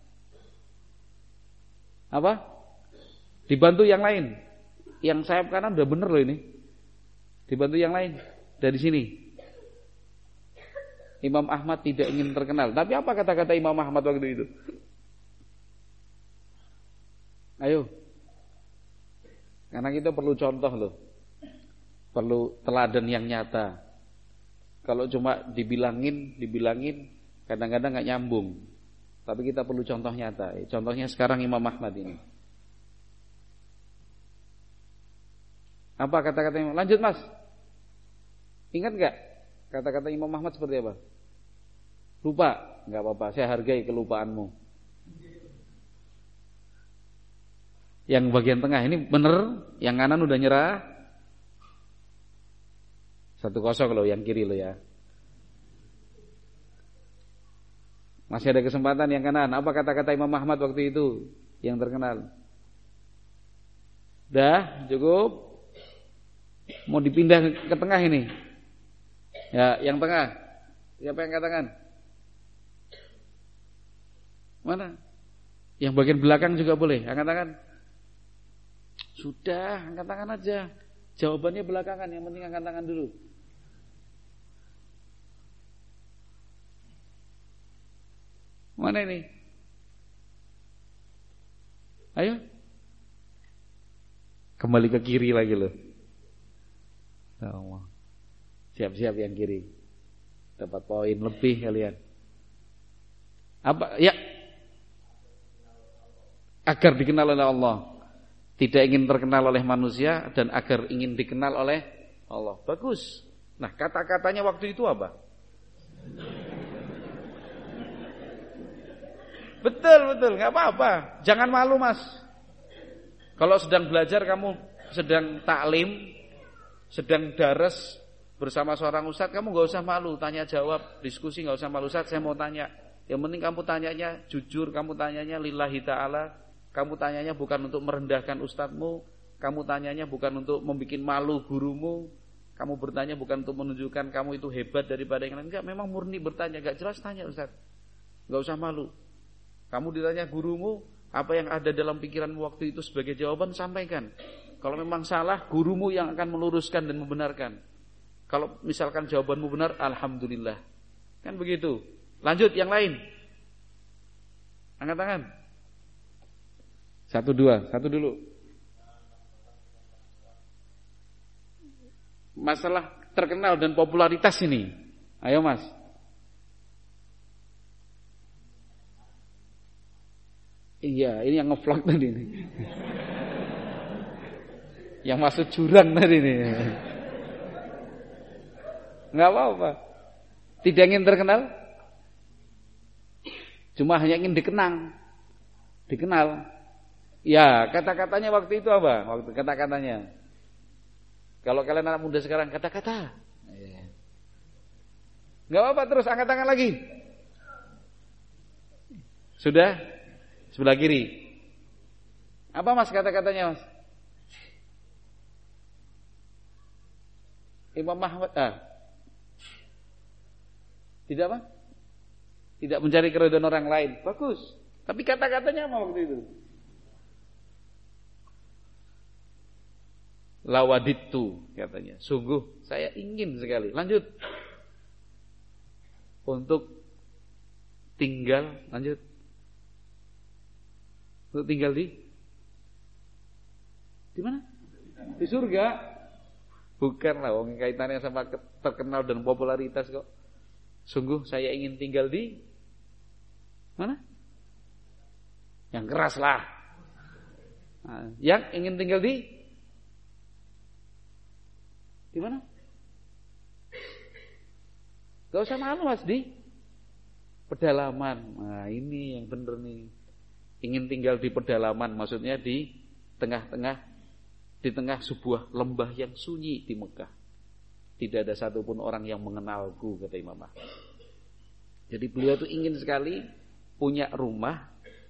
Apa? Dibantu yang lain. Yang sayap kanan udah bener loh ini. Dibantu yang lain. Dari sini. Imam Ahmad tidak ingin terkenal. Tapi apa kata-kata Imam Ahmad waktu itu? Ayo. Karena kita perlu contoh loh. Perlu teladan yang nyata. Kalau cuma dibilangin, dibilangin kadang-kadang gak nyambung. Tapi kita perlu contoh nyata. Contohnya sekarang Imam Ahmad ini. Apa kata-kata Imam? Lanjut mas. Ingat gak kata-kata Imam Ahmad seperti apa? Lupa? Gak apa-apa, saya hargai kelupaanmu. Yang bagian tengah ini bener, yang kanan udah nyerah. Satu kosong loh, yang kiri loh ya. Masih ada kesempatan yang kanan. Apa kata-kata Imam Ahmad waktu itu yang terkenal? Dah, cukup. Mau dipindah ke tengah ini. Ya, yang tengah. Siapa yang katakan? Mana? Yang bagian belakang juga boleh. Angkat tangan. Sudah, angkat tangan aja. Jawabannya belakangan, yang penting angkat tangan dulu. Mana ini? Ayo. Kembali ke kiri lagi loh. Siap-siap yang kiri. Dapat poin lebih kalian. Apa? Ya. Agar dikenal oleh Allah. Tidak ingin terkenal oleh manusia dan agar ingin dikenal oleh Allah. Bagus. Nah, kata-katanya waktu itu apa? Betul, betul, enggak apa-apa. Jangan malu, Mas. Kalau sedang belajar kamu sedang taklim, sedang dares bersama seorang ustadz, kamu gak usah malu, tanya jawab, diskusi gak usah malu. Ustadz, saya mau tanya. Yang penting kamu tanyanya jujur, kamu tanyanya lillahi ta'ala. Kamu tanyanya bukan untuk merendahkan ustadzmu, kamu tanyanya bukan untuk membuat malu gurumu, kamu bertanya bukan untuk menunjukkan kamu itu hebat daripada yang lain. Enggak, memang murni bertanya, enggak jelas tanya ustadz. Enggak usah malu. Kamu ditanya gurumu, apa yang ada dalam pikiranmu waktu itu sebagai jawaban, sampaikan. Kalau memang salah, gurumu yang akan meluruskan dan membenarkan. Kalau misalkan jawabanmu benar, alhamdulillah. Kan begitu. Lanjut yang lain. Angkat tangan. Satu dua, satu dulu. Masalah terkenal dan popularitas ini. Ayo mas. Iya, ini yang ngevlog tadi ini. Yang masuk jurang tadi ini. Enggak apa-apa. Tidak ingin terkenal, cuma hanya ingin dikenang, dikenal. Ya, kata-katanya waktu itu apa? Waktu kata-katanya. Kalau kalian anak muda sekarang, kata-kata. Enggak apa-apa, terus angkat tangan lagi. Sudah? Sebelah kiri. Apa mas kata-katanya mas? Imam Ahmad. Ah. Tidak apa? Tidak mencari keridhaan orang lain. Bagus. Tapi kata-katanya apa waktu itu? Lawaditu katanya. Sungguh saya ingin sekali. Lanjut. Untuk tinggal, lanjut. Untuk tinggal di di mana? Di surga. Bukan lah, wong kaitannya sama terkenal dan popularitas kok. Sungguh saya ingin tinggal di mana? Yang keras lah. Nah, yang ingin tinggal di di mana? Gak usah malu mas, di pedalaman. Nah ini yang bener nih. Ingin tinggal di pedalaman, maksudnya di tengah-tengah, di tengah sebuah lembah yang sunyi di Mekah. Tidak ada satupun orang yang mengenalku, kata Imam Ahmad. Jadi beliau itu ingin sekali punya rumah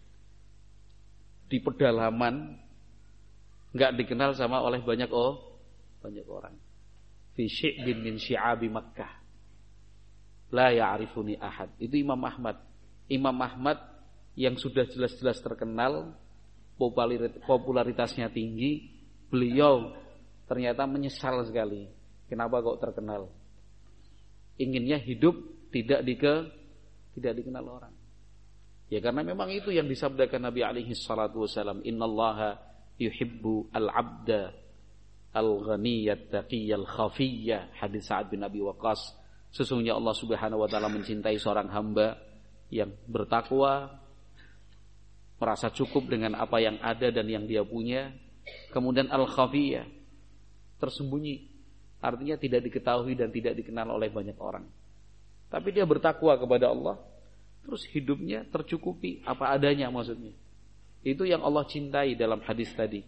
di pedalaman, nggak dikenal sama oleh banyak oh banyak orang. Fi syi'bin min syi'abi Makkah la ya'rifuni ahad. Itu Imam Ahmad. Imam Ahmad yang sudah jelas-jelas terkenal, popularitasnya tinggi, beliau ternyata menyesal sekali. Kenapa kok terkenal? Inginnya hidup tidak dike, tidak dikenal orang. Ya karena memang itu yang disabdakan Nabi alaihi salatu wasallam, innallaha yuhibbu al-'abda al-ghaniyat taqiyal khafiyya. Hadis Sa'ad bin Abi Waqqas. Sesungguhnya Allah Subhanahu wa taala mencintai seorang hamba yang bertakwa, merasa cukup dengan apa yang ada dan yang dia punya. Kemudian al-khafiyya, tersembunyi, artinya tidak diketahui dan tidak dikenal oleh banyak orang. Tapi dia bertakwa kepada Allah, terus hidupnya tercukupi apa adanya maksudnya. Itu yang Allah cintai dalam hadis tadi.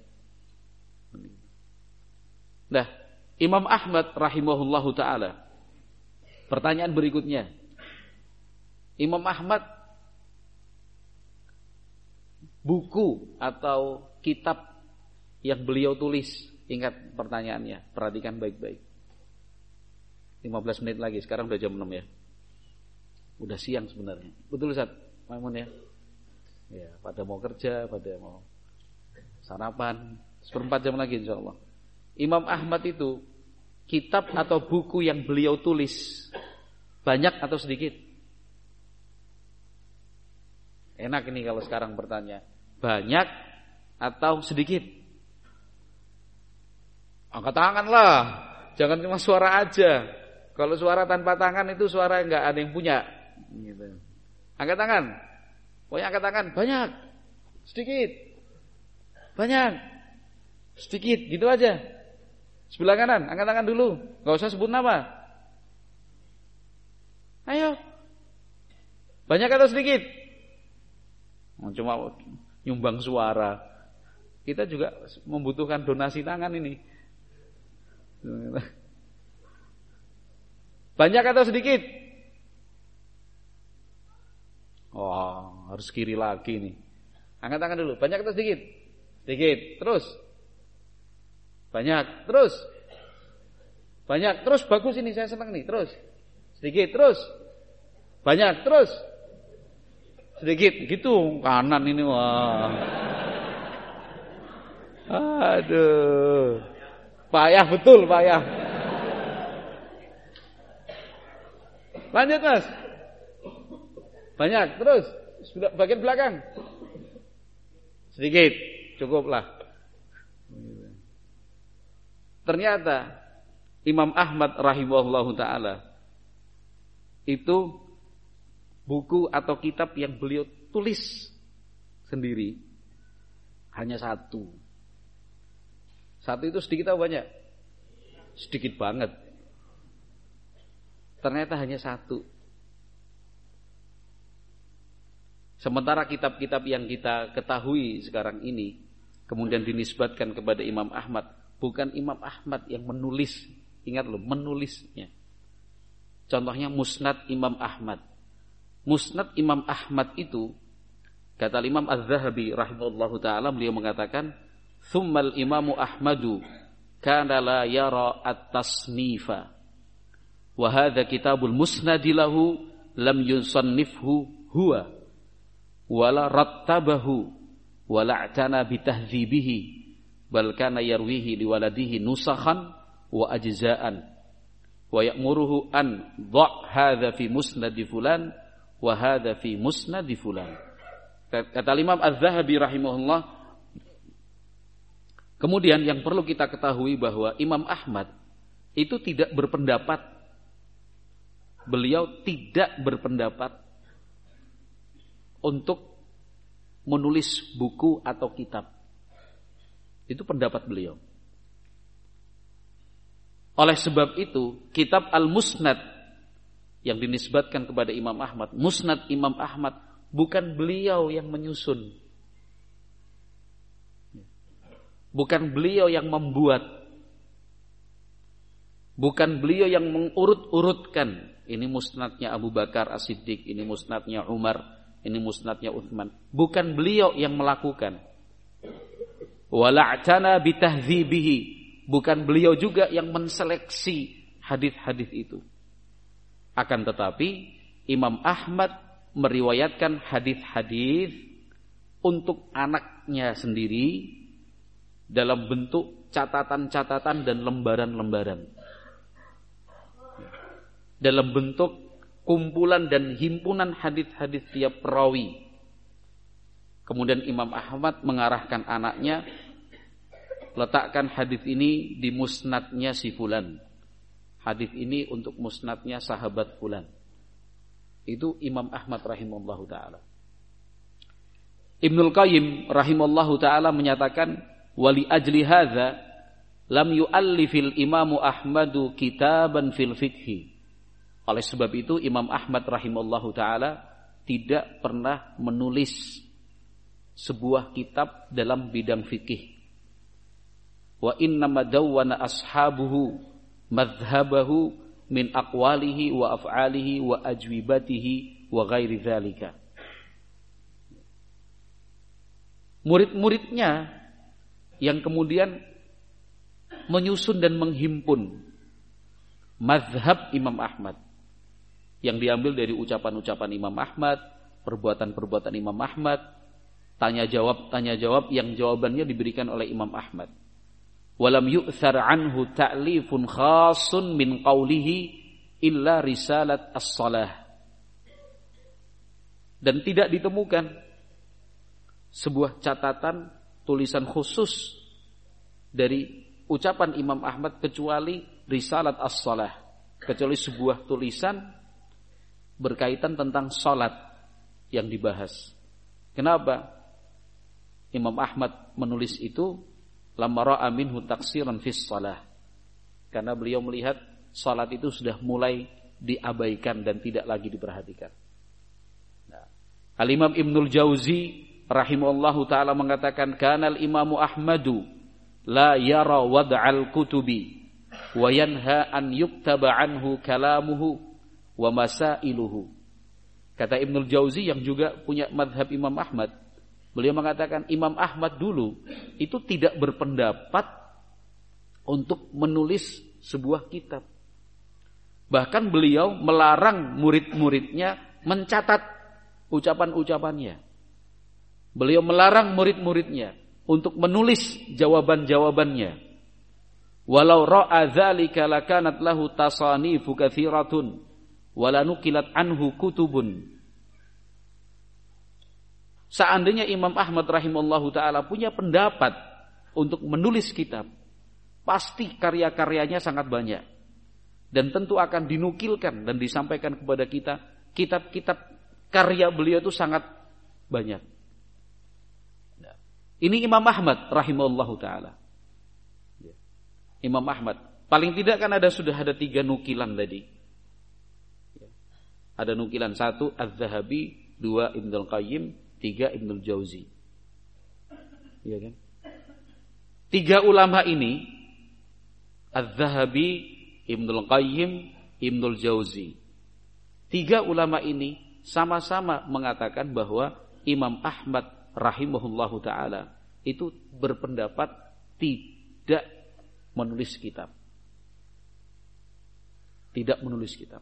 Nah, Imam Ahmad rahimahullahu ta'ala, pertanyaan berikutnya, Imam Ahmad, buku atau kitab yang beliau tulis, ingat pertanyaannya, perhatikan baik-baik. lima belas menit lagi, sekarang udah jam enam ya. Udah siang sebenarnya. Betul Ustaz Maimun ya? Ya, pada mau kerja, pada mau sarapan, seperempat jam lagi insyaallah. Imam Ahmad itu kitab atau buku yang beliau tulis banyak atau sedikit? Enak ini kalau sekarang bertanya, banyak atau sedikit? Angkat tangan lah, jangan cuma suara aja. Kalau suara tanpa tangan itu suara yang nggak ada yang punya. Gitu. Angkat tangan, pokoknya angkat tangan, banyak, sedikit, banyak, sedikit, gitu aja. Sebelah kanan, angkat tangan dulu, nggak usah sebut nama. Ayo, banyak atau sedikit? Cuma nyumbang suara. Kita juga membutuhkan donasi tangan ini. Banyak atau sedikit? Oh, harus kiri lagi nih. Angkat tangan dulu. Banyak atau sedikit? Sedikit. Terus. Banyak. Terus. Banyak. Terus. Bagus ini, saya senang nih. Terus. Sedikit. Terus. Banyak. Terus. Sedikit. Gitu. Kanan ini. Wah. Aduh. Payah betul, payah. Lanjut, Mas. Banyak. Terus. Bagian belakang. Sedikit. Cukuplah. Ternyata Imam Ahmad rahimahullahu ta'ala itu buku atau kitab yang beliau tulis sendiri hanya satu. Satu itu sedikit atau banyak? Sedikit banget. Ternyata hanya satu. Sementara kitab-kitab yang kita ketahui sekarang ini kemudian dinisbatkan kepada Imam Ahmad, bukan Imam Ahmad yang menulis. Ingat loh, menulisnya. Contohnya Musnad Imam Ahmad. Musnad Imam Ahmad itu, kata Imam Az-Zahabi rahimahullahu ta'ala, beliau mengatakan, Thummal imamu Ahmadu kana la yara at-tasnifa. Wa hadha kitabul musnadi lahu lam yusannifhu huwa. Wala rattabahu. Wala a'tana bitahdhibihi. Bal kana yarwihi liwaladihi nusakhan wa ajza'an. Wa ya'muruhu an dha' hadha fi musnadi fulan wa hadha fi musnadi fulan. Kata Imam Az-Zahabi rahimahullah, kemudian yang perlu kita ketahui bahwa Imam Ahmad itu tidak berpendapat, beliau tidak berpendapat untuk menulis buku atau kitab. Itu pendapat beliau. Oleh sebab itu, kitab Al-Musnad yang dinisbatkan kepada Imam Ahmad, Musnad Imam Ahmad, bukan beliau yang menyusun. Bukan beliau yang membuat. Bukan beliau yang mengurut-urutkan. Ini musnadnya Abu Bakar As-Siddiq, ini musnadnya Umar, ini musnadnya Uthman. Bukan beliau yang melakukan. Wala'tana bitahdzibihi. Bukan beliau juga yang menseleksi hadis-hadis itu. Akan tetapi Imam Ahmad meriwayatkan hadis-hadis untuk anaknya sendiri dalam bentuk catatan-catatan dan lembaran-lembaran. Dalam bentuk kumpulan dan himpunan hadis-hadis tiap perawi. Kemudian Imam Ahmad mengarahkan anaknya, letakkan hadis ini di musnadnya si fulan. Hadis ini untuk musnadnya sahabat fulan. Itu Imam Ahmad rahimahullahu ta'ala. Ibnul Qayyim rahimahullahu ta'ala menyatakan, wali ajli hadza lam yu'allifil imamu Ahmadu kitaban fil fiqhi. Oleh sebab itu Imam Ahmad rahimahullahu ta'ala tidak pernah menulis sebuah kitab dalam bidang fikih. Wa innama dawwana ashabuhu madhhabahu min aqwalihi wa af'alihi wa ajwibatihi wa ghairi dzalika. Murid-muridnya yang kemudian menyusun dan menghimpun mazhab Imam Ahmad yang diambil dari ucapan-ucapan Imam Ahmad, perbuatan-perbuatan Imam Ahmad, tanya jawab tanya jawab yang jawabannya diberikan oleh Imam Ahmad. Walam yu'thar anhu ta'lifun khasun min qawlihi illa risalat as-salah. Dan tidak ditemukan sebuah catatan tulisan khusus dari ucapan Imam Ahmad kecuali risalat as-salah, kecuali sebuah tulisan berkaitan tentang salat yang dibahas. Kenapa Imam Ahmad menulis itu? Lamma ra'a minhu taksiran fis shalah. Karena beliau melihat salat itu sudah mulai diabaikan dan tidak lagi diperhatikan. Nah, Al-Imam Ibnul Jauzi rahimahullahu taala mengatakan, kanal imamu Ahmadu la yara wad'al kutubi wa yanha an yuktaba anhu kalamuhu wa masailuhu. Kata Ibnul Jauzi yang juga punya madhab Imam Ahmad, beliau mengatakan Imam Ahmad dulu itu tidak berpendapat untuk menulis sebuah kitab. Bahkan beliau melarang murid-muridnya mencatat ucapan-ucapannya. Beliau melarang murid-muridnya untuk menulis jawaban-jawabannya. Walau ra'a dzalika lakanat lahu tasanifu katsiratun wala nuqilat anhu kutubun. Seandainya Imam Ahmad rahimahullahu taala punya pendapat untuk menulis kitab, pasti karya-karyanya sangat banyak. Dan tentu akan dinukilkan dan disampaikan kepada kita kitab-kitab karya beliau itu sangat banyak. Ini Imam Ahmad rahimahullahu taala. Imam Ahmad, paling tidak kan ada sudah ada tiga nukilan tadi. Ada nukilan satu Az-Zahabi, dua Ibnul Qayyim, tiga Ibnul Jauzi. Iya kan? Tiga ulama ini, Az-Zahabi, Ibnul Qayyim, Ibnul Jauzi. Tiga ulama ini sama-sama mengatakan bahwa Imam Ahmad rahimahullahu ta'ala itu berpendapat tidak menulis kitab. Tidak menulis kitab.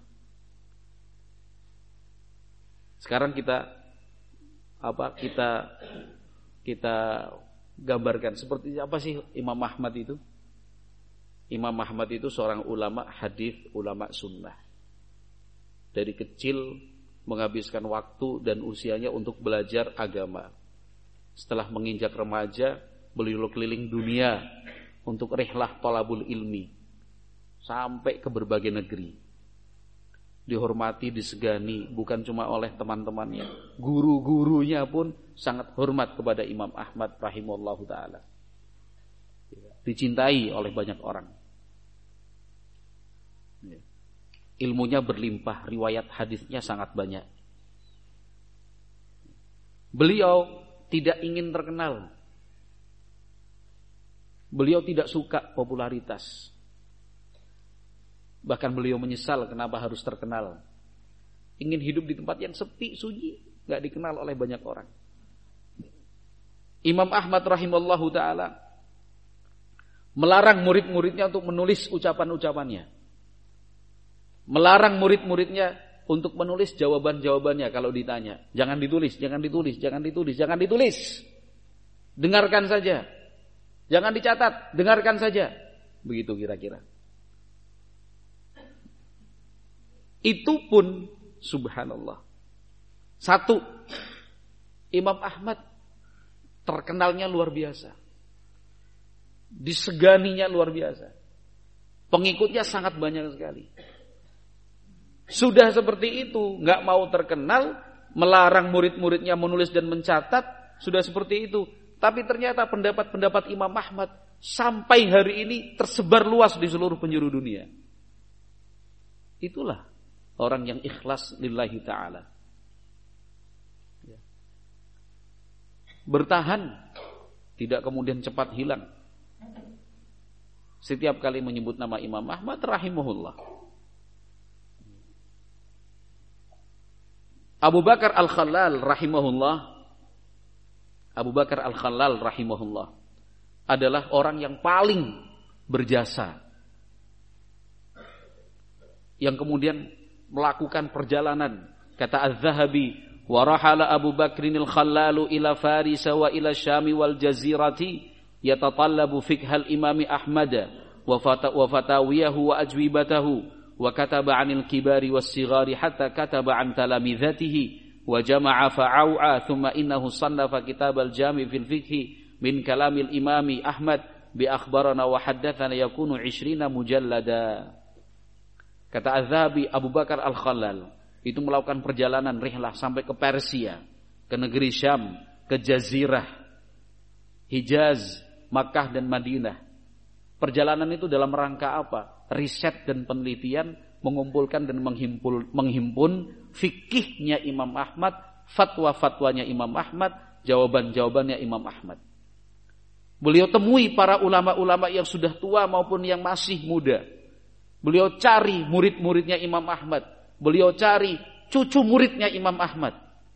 Sekarang kita apa kita kita gambarkan seperti apa sih Imam Ahmad itu? Imam Ahmad itu seorang ulama hadis, ulama sunnah. Dari kecil menghabiskan waktu dan usianya untuk belajar agama. Setelah menginjak remaja, beliau keliling dunia untuk rihlah thalabul ilmi sampai ke berbagai negeri. Dihormati, disegani bukan cuma oleh teman-temannya, guru-gurunya pun sangat hormat kepada Imam Ahmad rahimahullahu taala. Dicintai oleh banyak orang. Ilmunya berlimpah, riwayat hadisnya sangat banyak. Beliau tidak ingin terkenal. Beliau tidak suka popularitas. Bahkan beliau menyesal kenapa harus terkenal. Ingin hidup di tempat yang sepi, sunyi, gak dikenal oleh banyak orang. Imam Ahmad rahimahullahu ta'ala melarang murid-muridnya untuk menulis ucapan-ucapannya. Melarang murid-muridnya untuk menulis jawaban-jawabannya kalau ditanya. Jangan ditulis, jangan ditulis, jangan ditulis, jangan ditulis. Dengarkan saja. Jangan dicatat, dengarkan saja. Begitu kira-kira. Itu pun subhanallah. Satu, Imam Ahmad terkenalnya luar biasa. Diseganinya luar biasa. Pengikutnya sangat banyak sekali. Sudah seperti itu, nggak mau terkenal, melarang murid-muridnya menulis dan mencatat, sudah seperti itu. Tapi ternyata pendapat-pendapat Imam Ahmad sampai hari ini tersebar luas di seluruh penjuru dunia. Itulah orang yang ikhlas lillahi ta'ala. Bertahan, tidak kemudian cepat hilang. Setiap kali menyebut nama Imam Ahmad rahimahullah. Abu Bakar Al-Khallal rahimahullah, Abu Bakar Al-Khallal rahimahullah adalah orang yang paling berjasa, yang kemudian melakukan perjalanan. Kata Az-Zahabi, wa rahala Abu Bakrin Al-Khallalu ila Faris wa ila Syami wal Jazirati yatatallabu fiqhal Imam Ahmad wa fatawiyahu wa ajwibatahu wa kataba 'anil kibari was-sighari hatta kataba 'an talamizatihi wa jama'a fa'au'a thumma innahu sannafa kitabal jami' fil fiqhi min kalamil imami Ahmad bi akhbarana wa haddatsana yakunu ishrina mujallada. Kata Az-Zahabi, Abu Bakar Al-Khallal itu melakukan perjalanan rihlah sampai ke Persia, ke negeri Syam, ke Jazirah, Hijaz, Makkah dan Madinah. Perjalanan itu dalam rangka apa? Riset dan penelitian, mengumpulkan dan menghimpun, menghimpun fikihnya Imam Ahmad, fatwa-fatwanya Imam Ahmad, jawaban-jawabannya Imam Ahmad. Beliau temui para ulama-ulama yang sudah tua maupun yang masih muda. Beliau cari murid-muridnya Imam Ahmad. Beliau cari cucu muridnya Imam Ahmad.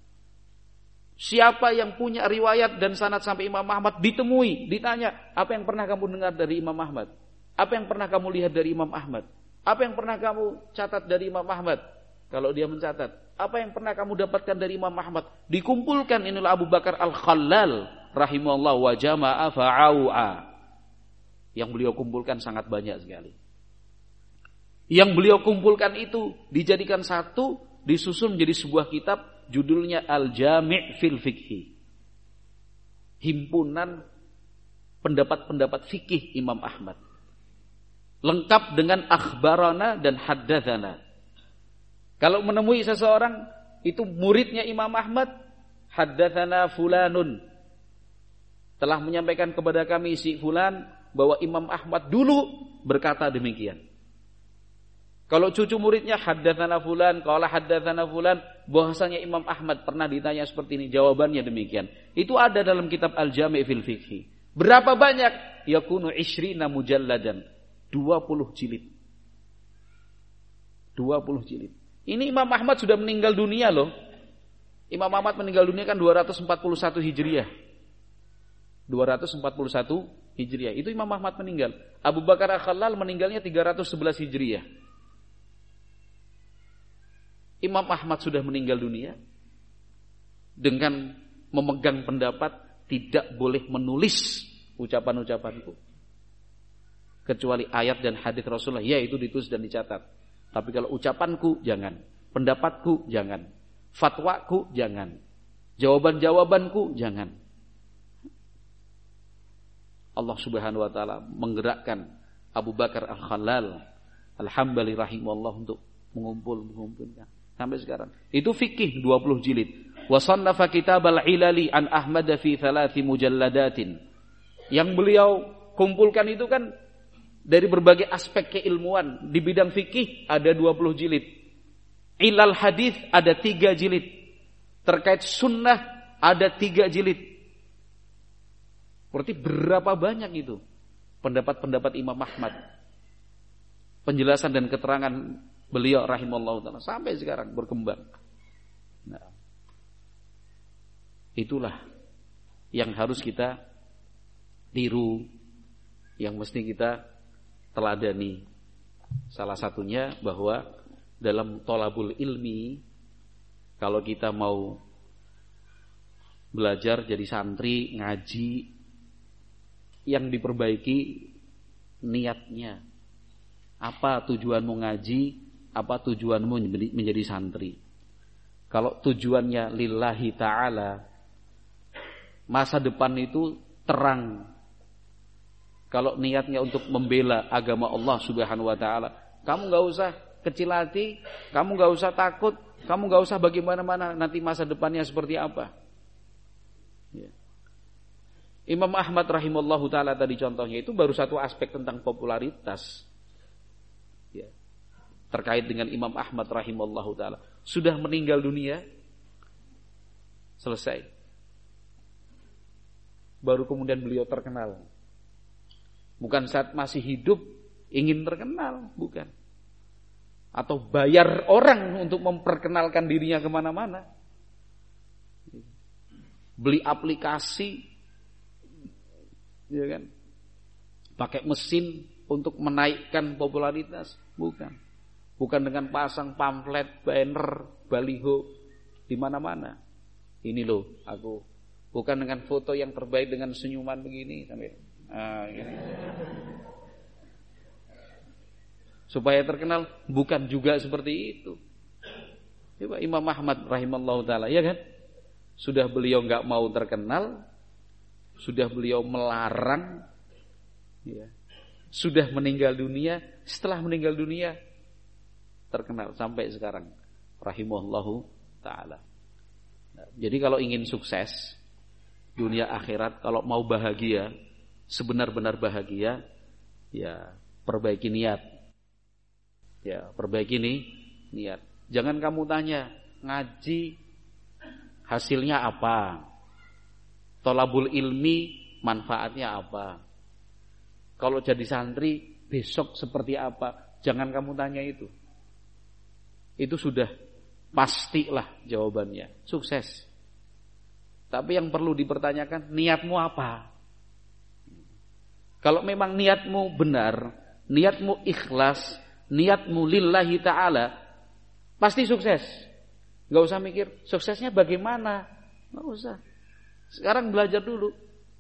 Siapa yang punya riwayat dan sanad sampai Imam Ahmad ditemui, ditanya, apa yang pernah kamu dengar dari Imam Ahmad? Apa yang pernah kamu lihat dari Imam Ahmad? Apa yang pernah kamu catat dari Imam Ahmad? Kalau dia mencatat, apa yang pernah kamu dapatkan dari Imam Ahmad? Dikumpulkan, inilah Abu Bakar Al-Khallal rahimahullah wa jama'a fa'au'a. Yang beliau kumpulkan sangat banyak sekali. Yang beliau kumpulkan itu dijadikan satu, disusun menjadi sebuah kitab, judulnya Al-Jami' fil Fiqhi. Himpunan pendapat-pendapat fikih Imam Ahmad. Lengkap dengan akhbarana dan haddatsana. Kalau menemui seseorang itu muridnya Imam Ahmad, haddatsana fulanun, telah menyampaikan kepada kami si fulan bahwa Imam Ahmad dulu berkata demikian. Kalau cucu muridnya haddatsana fulan, qala haddatsana fulan, bahwasanya Imam Ahmad pernah ditanya seperti ini, jawabannya demikian. Itu ada dalam kitab Al-Jami' fil Fiqhi. Berapa banyak? Yakunu ishrina mujalladan. dua puluh jilid. dua puluh jilid. Ini Imam Ahmad sudah meninggal dunia loh. Imam Ahmad meninggal dunia kan dua ratus empat puluh satu Hijriah. dua ratus empat puluh satu Hijriah. Itu Imam Ahmad meninggal. Abu Bakar Al-Khallal meninggalnya tiga ratus sebelas Hijriah. Imam Ahmad sudah meninggal dunia dengan memegang pendapat tidak boleh menulis ucapan-ucapanku kecuali ayat dan hadis Rasulullah, ya itu ditulis dan dicatat. Tapi kalau ucapanku jangan, pendapatku jangan, fatwaku jangan, jawaban-jawabanku jangan. Allah Subhanahu wa taala menggerakkan Abu Bakar Al-Khallal Al-Hambali rahimahullah untuk mengumpul mengumpulkan sampai sekarang. Itu fikih dua puluh jilid. Wa sannafa kitabal ilali an Ahmad fi thalathi mujalladatin. Yang beliau kumpulkan itu kan dari berbagai aspek keilmuan. Di bidang fikih ada dua puluh jilid. Ilal hadis ada tiga jilid. Terkait sunnah ada tiga jilid. Berarti berapa banyak itu pendapat-pendapat Imam Ahmad. Penjelasan dan keterangan beliau rahimahullah ta'ala sampai sekarang berkembang. Nah, itulah yang harus kita tiru, yang mesti kita teladani. Salah satunya bahwa dalam thalabul ilmi, kalau kita mau belajar jadi santri, ngaji, yang diperbaiki niatnya. Apa tujuanmu ngaji, apa tujuanmu menjadi santri. Kalau tujuannya lillahi ta'ala, masa depan itu terang. Kalau niatnya untuk membela agama Allah Subhanahu wa ta'ala, kamu gak usah kecil hati, kamu gak usah takut, kamu gak usah bagaimana-mana nanti masa depannya seperti apa. Ya. Imam Ahmad rahimallahu ta'ala tadi contohnya itu baru satu aspek tentang popularitas. Ya. Terkait dengan Imam Ahmad rahimallahu ta'ala. Sudah meninggal dunia, selesai. Baru kemudian beliau terkenal. Bukan saat masih hidup ingin terkenal, bukan. Atau bayar orang untuk memperkenalkan dirinya kemana-mana. Beli aplikasi, ya kan? Pakai mesin untuk menaikkan popularitas, bukan. Bukan dengan pasang pamflet, banner, baliho di mana-mana. Ini loh aku. Bukan dengan foto yang terbaik dengan senyuman begini sampai ah, gini. Supaya terkenal, bukan juga seperti itu. Coba Imam Ahmad rahimallahu ta'ala, ya kan? Sudah beliau enggak mau terkenal, sudah beliau melarang, ya. Sudah meninggal dunia, setelah meninggal dunia terkenal sampai sekarang rahimallahu ta'ala. Nah, jadi kalau ingin sukses dunia akhirat, kalau mau bahagia, sebenar-benar bahagia, ya perbaiki niat. Ya, perbaiki nih niat. Jangan kamu tanya, ngaji hasilnya apa? Thalabul ilmi manfaatnya apa? Kalau jadi santri besok seperti apa? Jangan kamu tanya itu. Itu sudah pastilah jawabannya. Sukses. Tapi yang perlu dipertanyakan, niatmu apa? Kalau memang niatmu benar, niatmu ikhlas, niatmu lillahi ta'ala, pasti sukses. Gak usah mikir suksesnya bagaimana. Gak usah. Sekarang belajar dulu.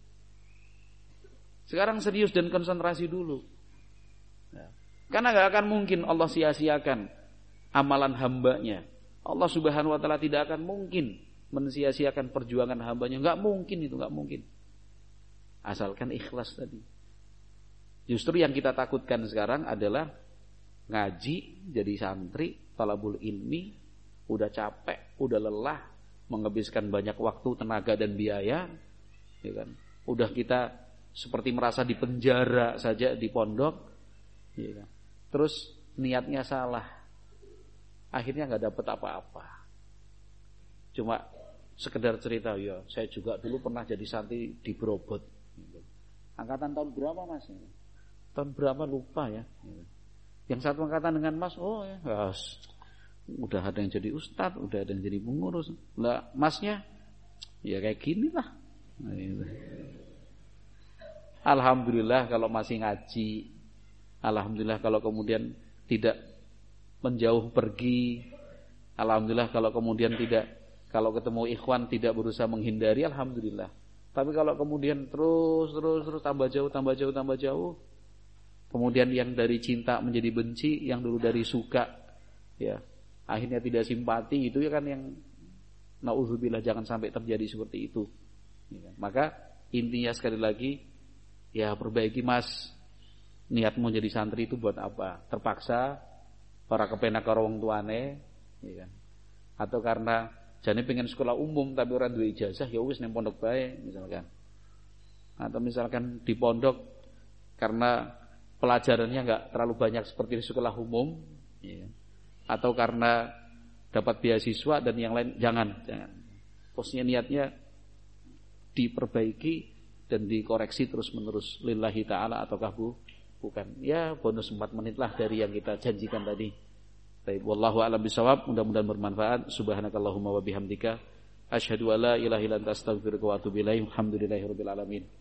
Sekarang serius dan konsentrasi dulu. Karena gak akan mungkin Allah sia-siakan amalan hambanya. Allah subhanahu wa ta'ala tidak akan mungkin mensia-siakan perjuangan hambanya. Gak mungkin itu, gak mungkin. Asalkan ikhlas tadi. Justru yang kita takutkan sekarang adalah ngaji, jadi santri, talabul ilmi, udah capek, udah lelah, menghabiskan banyak waktu, tenaga dan biaya, ya kan? Udah kita seperti merasa di penjara saja di pondok, ya kan? Terus niatnya salah, akhirnya nggak dapat apa-apa. Cuma sekedar cerita, ya saya juga dulu pernah jadi santri di Brobot. Angkatan tahun berapa mas? Tahun berapa lupa ya. Yang satu angkatan dengan mas, oh ya, yes. Udah ada yang jadi ustadz, udah ada yang jadi pengurus. Lah, masnya ya kayak gini lah. Alhamdulillah kalau masih ngaji. Alhamdulillah kalau kemudian tidak menjauh pergi. Alhamdulillah kalau kemudian tidak, kalau ketemu ikhwan tidak berusaha menghindari. Alhamdulillah. Tapi kalau kemudian terus terus terus tambah jauh tambah jauh tambah jauh, kemudian yang dari cinta menjadi benci, yang dulu dari suka, ya akhirnya tidak simpati, itu ya kan yang naudzubillah jangan sampai terjadi seperti itu. Ya, maka intinya sekali lagi, ya perbaiki mas, niatmu jadi santri itu buat apa? Terpaksa, para kepenak karo wong tuane, ya kan? Atau karena jane pengen sekolah umum tapi orang duwe ijazah, ya wis nang pondok bae misalkan. Atau misalkan di pondok karena pelajarannya enggak terlalu banyak seperti di sekolah umum, ya. Atau karena dapat beasiswa dan yang lain, jangan, jangan. Posnya niatnya diperbaiki dan dikoreksi terus-menerus lillahi ta'ala ataukah bu, bukan. Ya bonus empat menit lah dari yang kita janjikan tadi. Baik, wallahu a'lam bishawab, mudah-mudahan bermanfaat. Subhanakallahumma wa bihamdika asyhadu alla ilaha illa anta astaghfiruka wa atubu ilaik. Alhamdulillahirabbil alamin.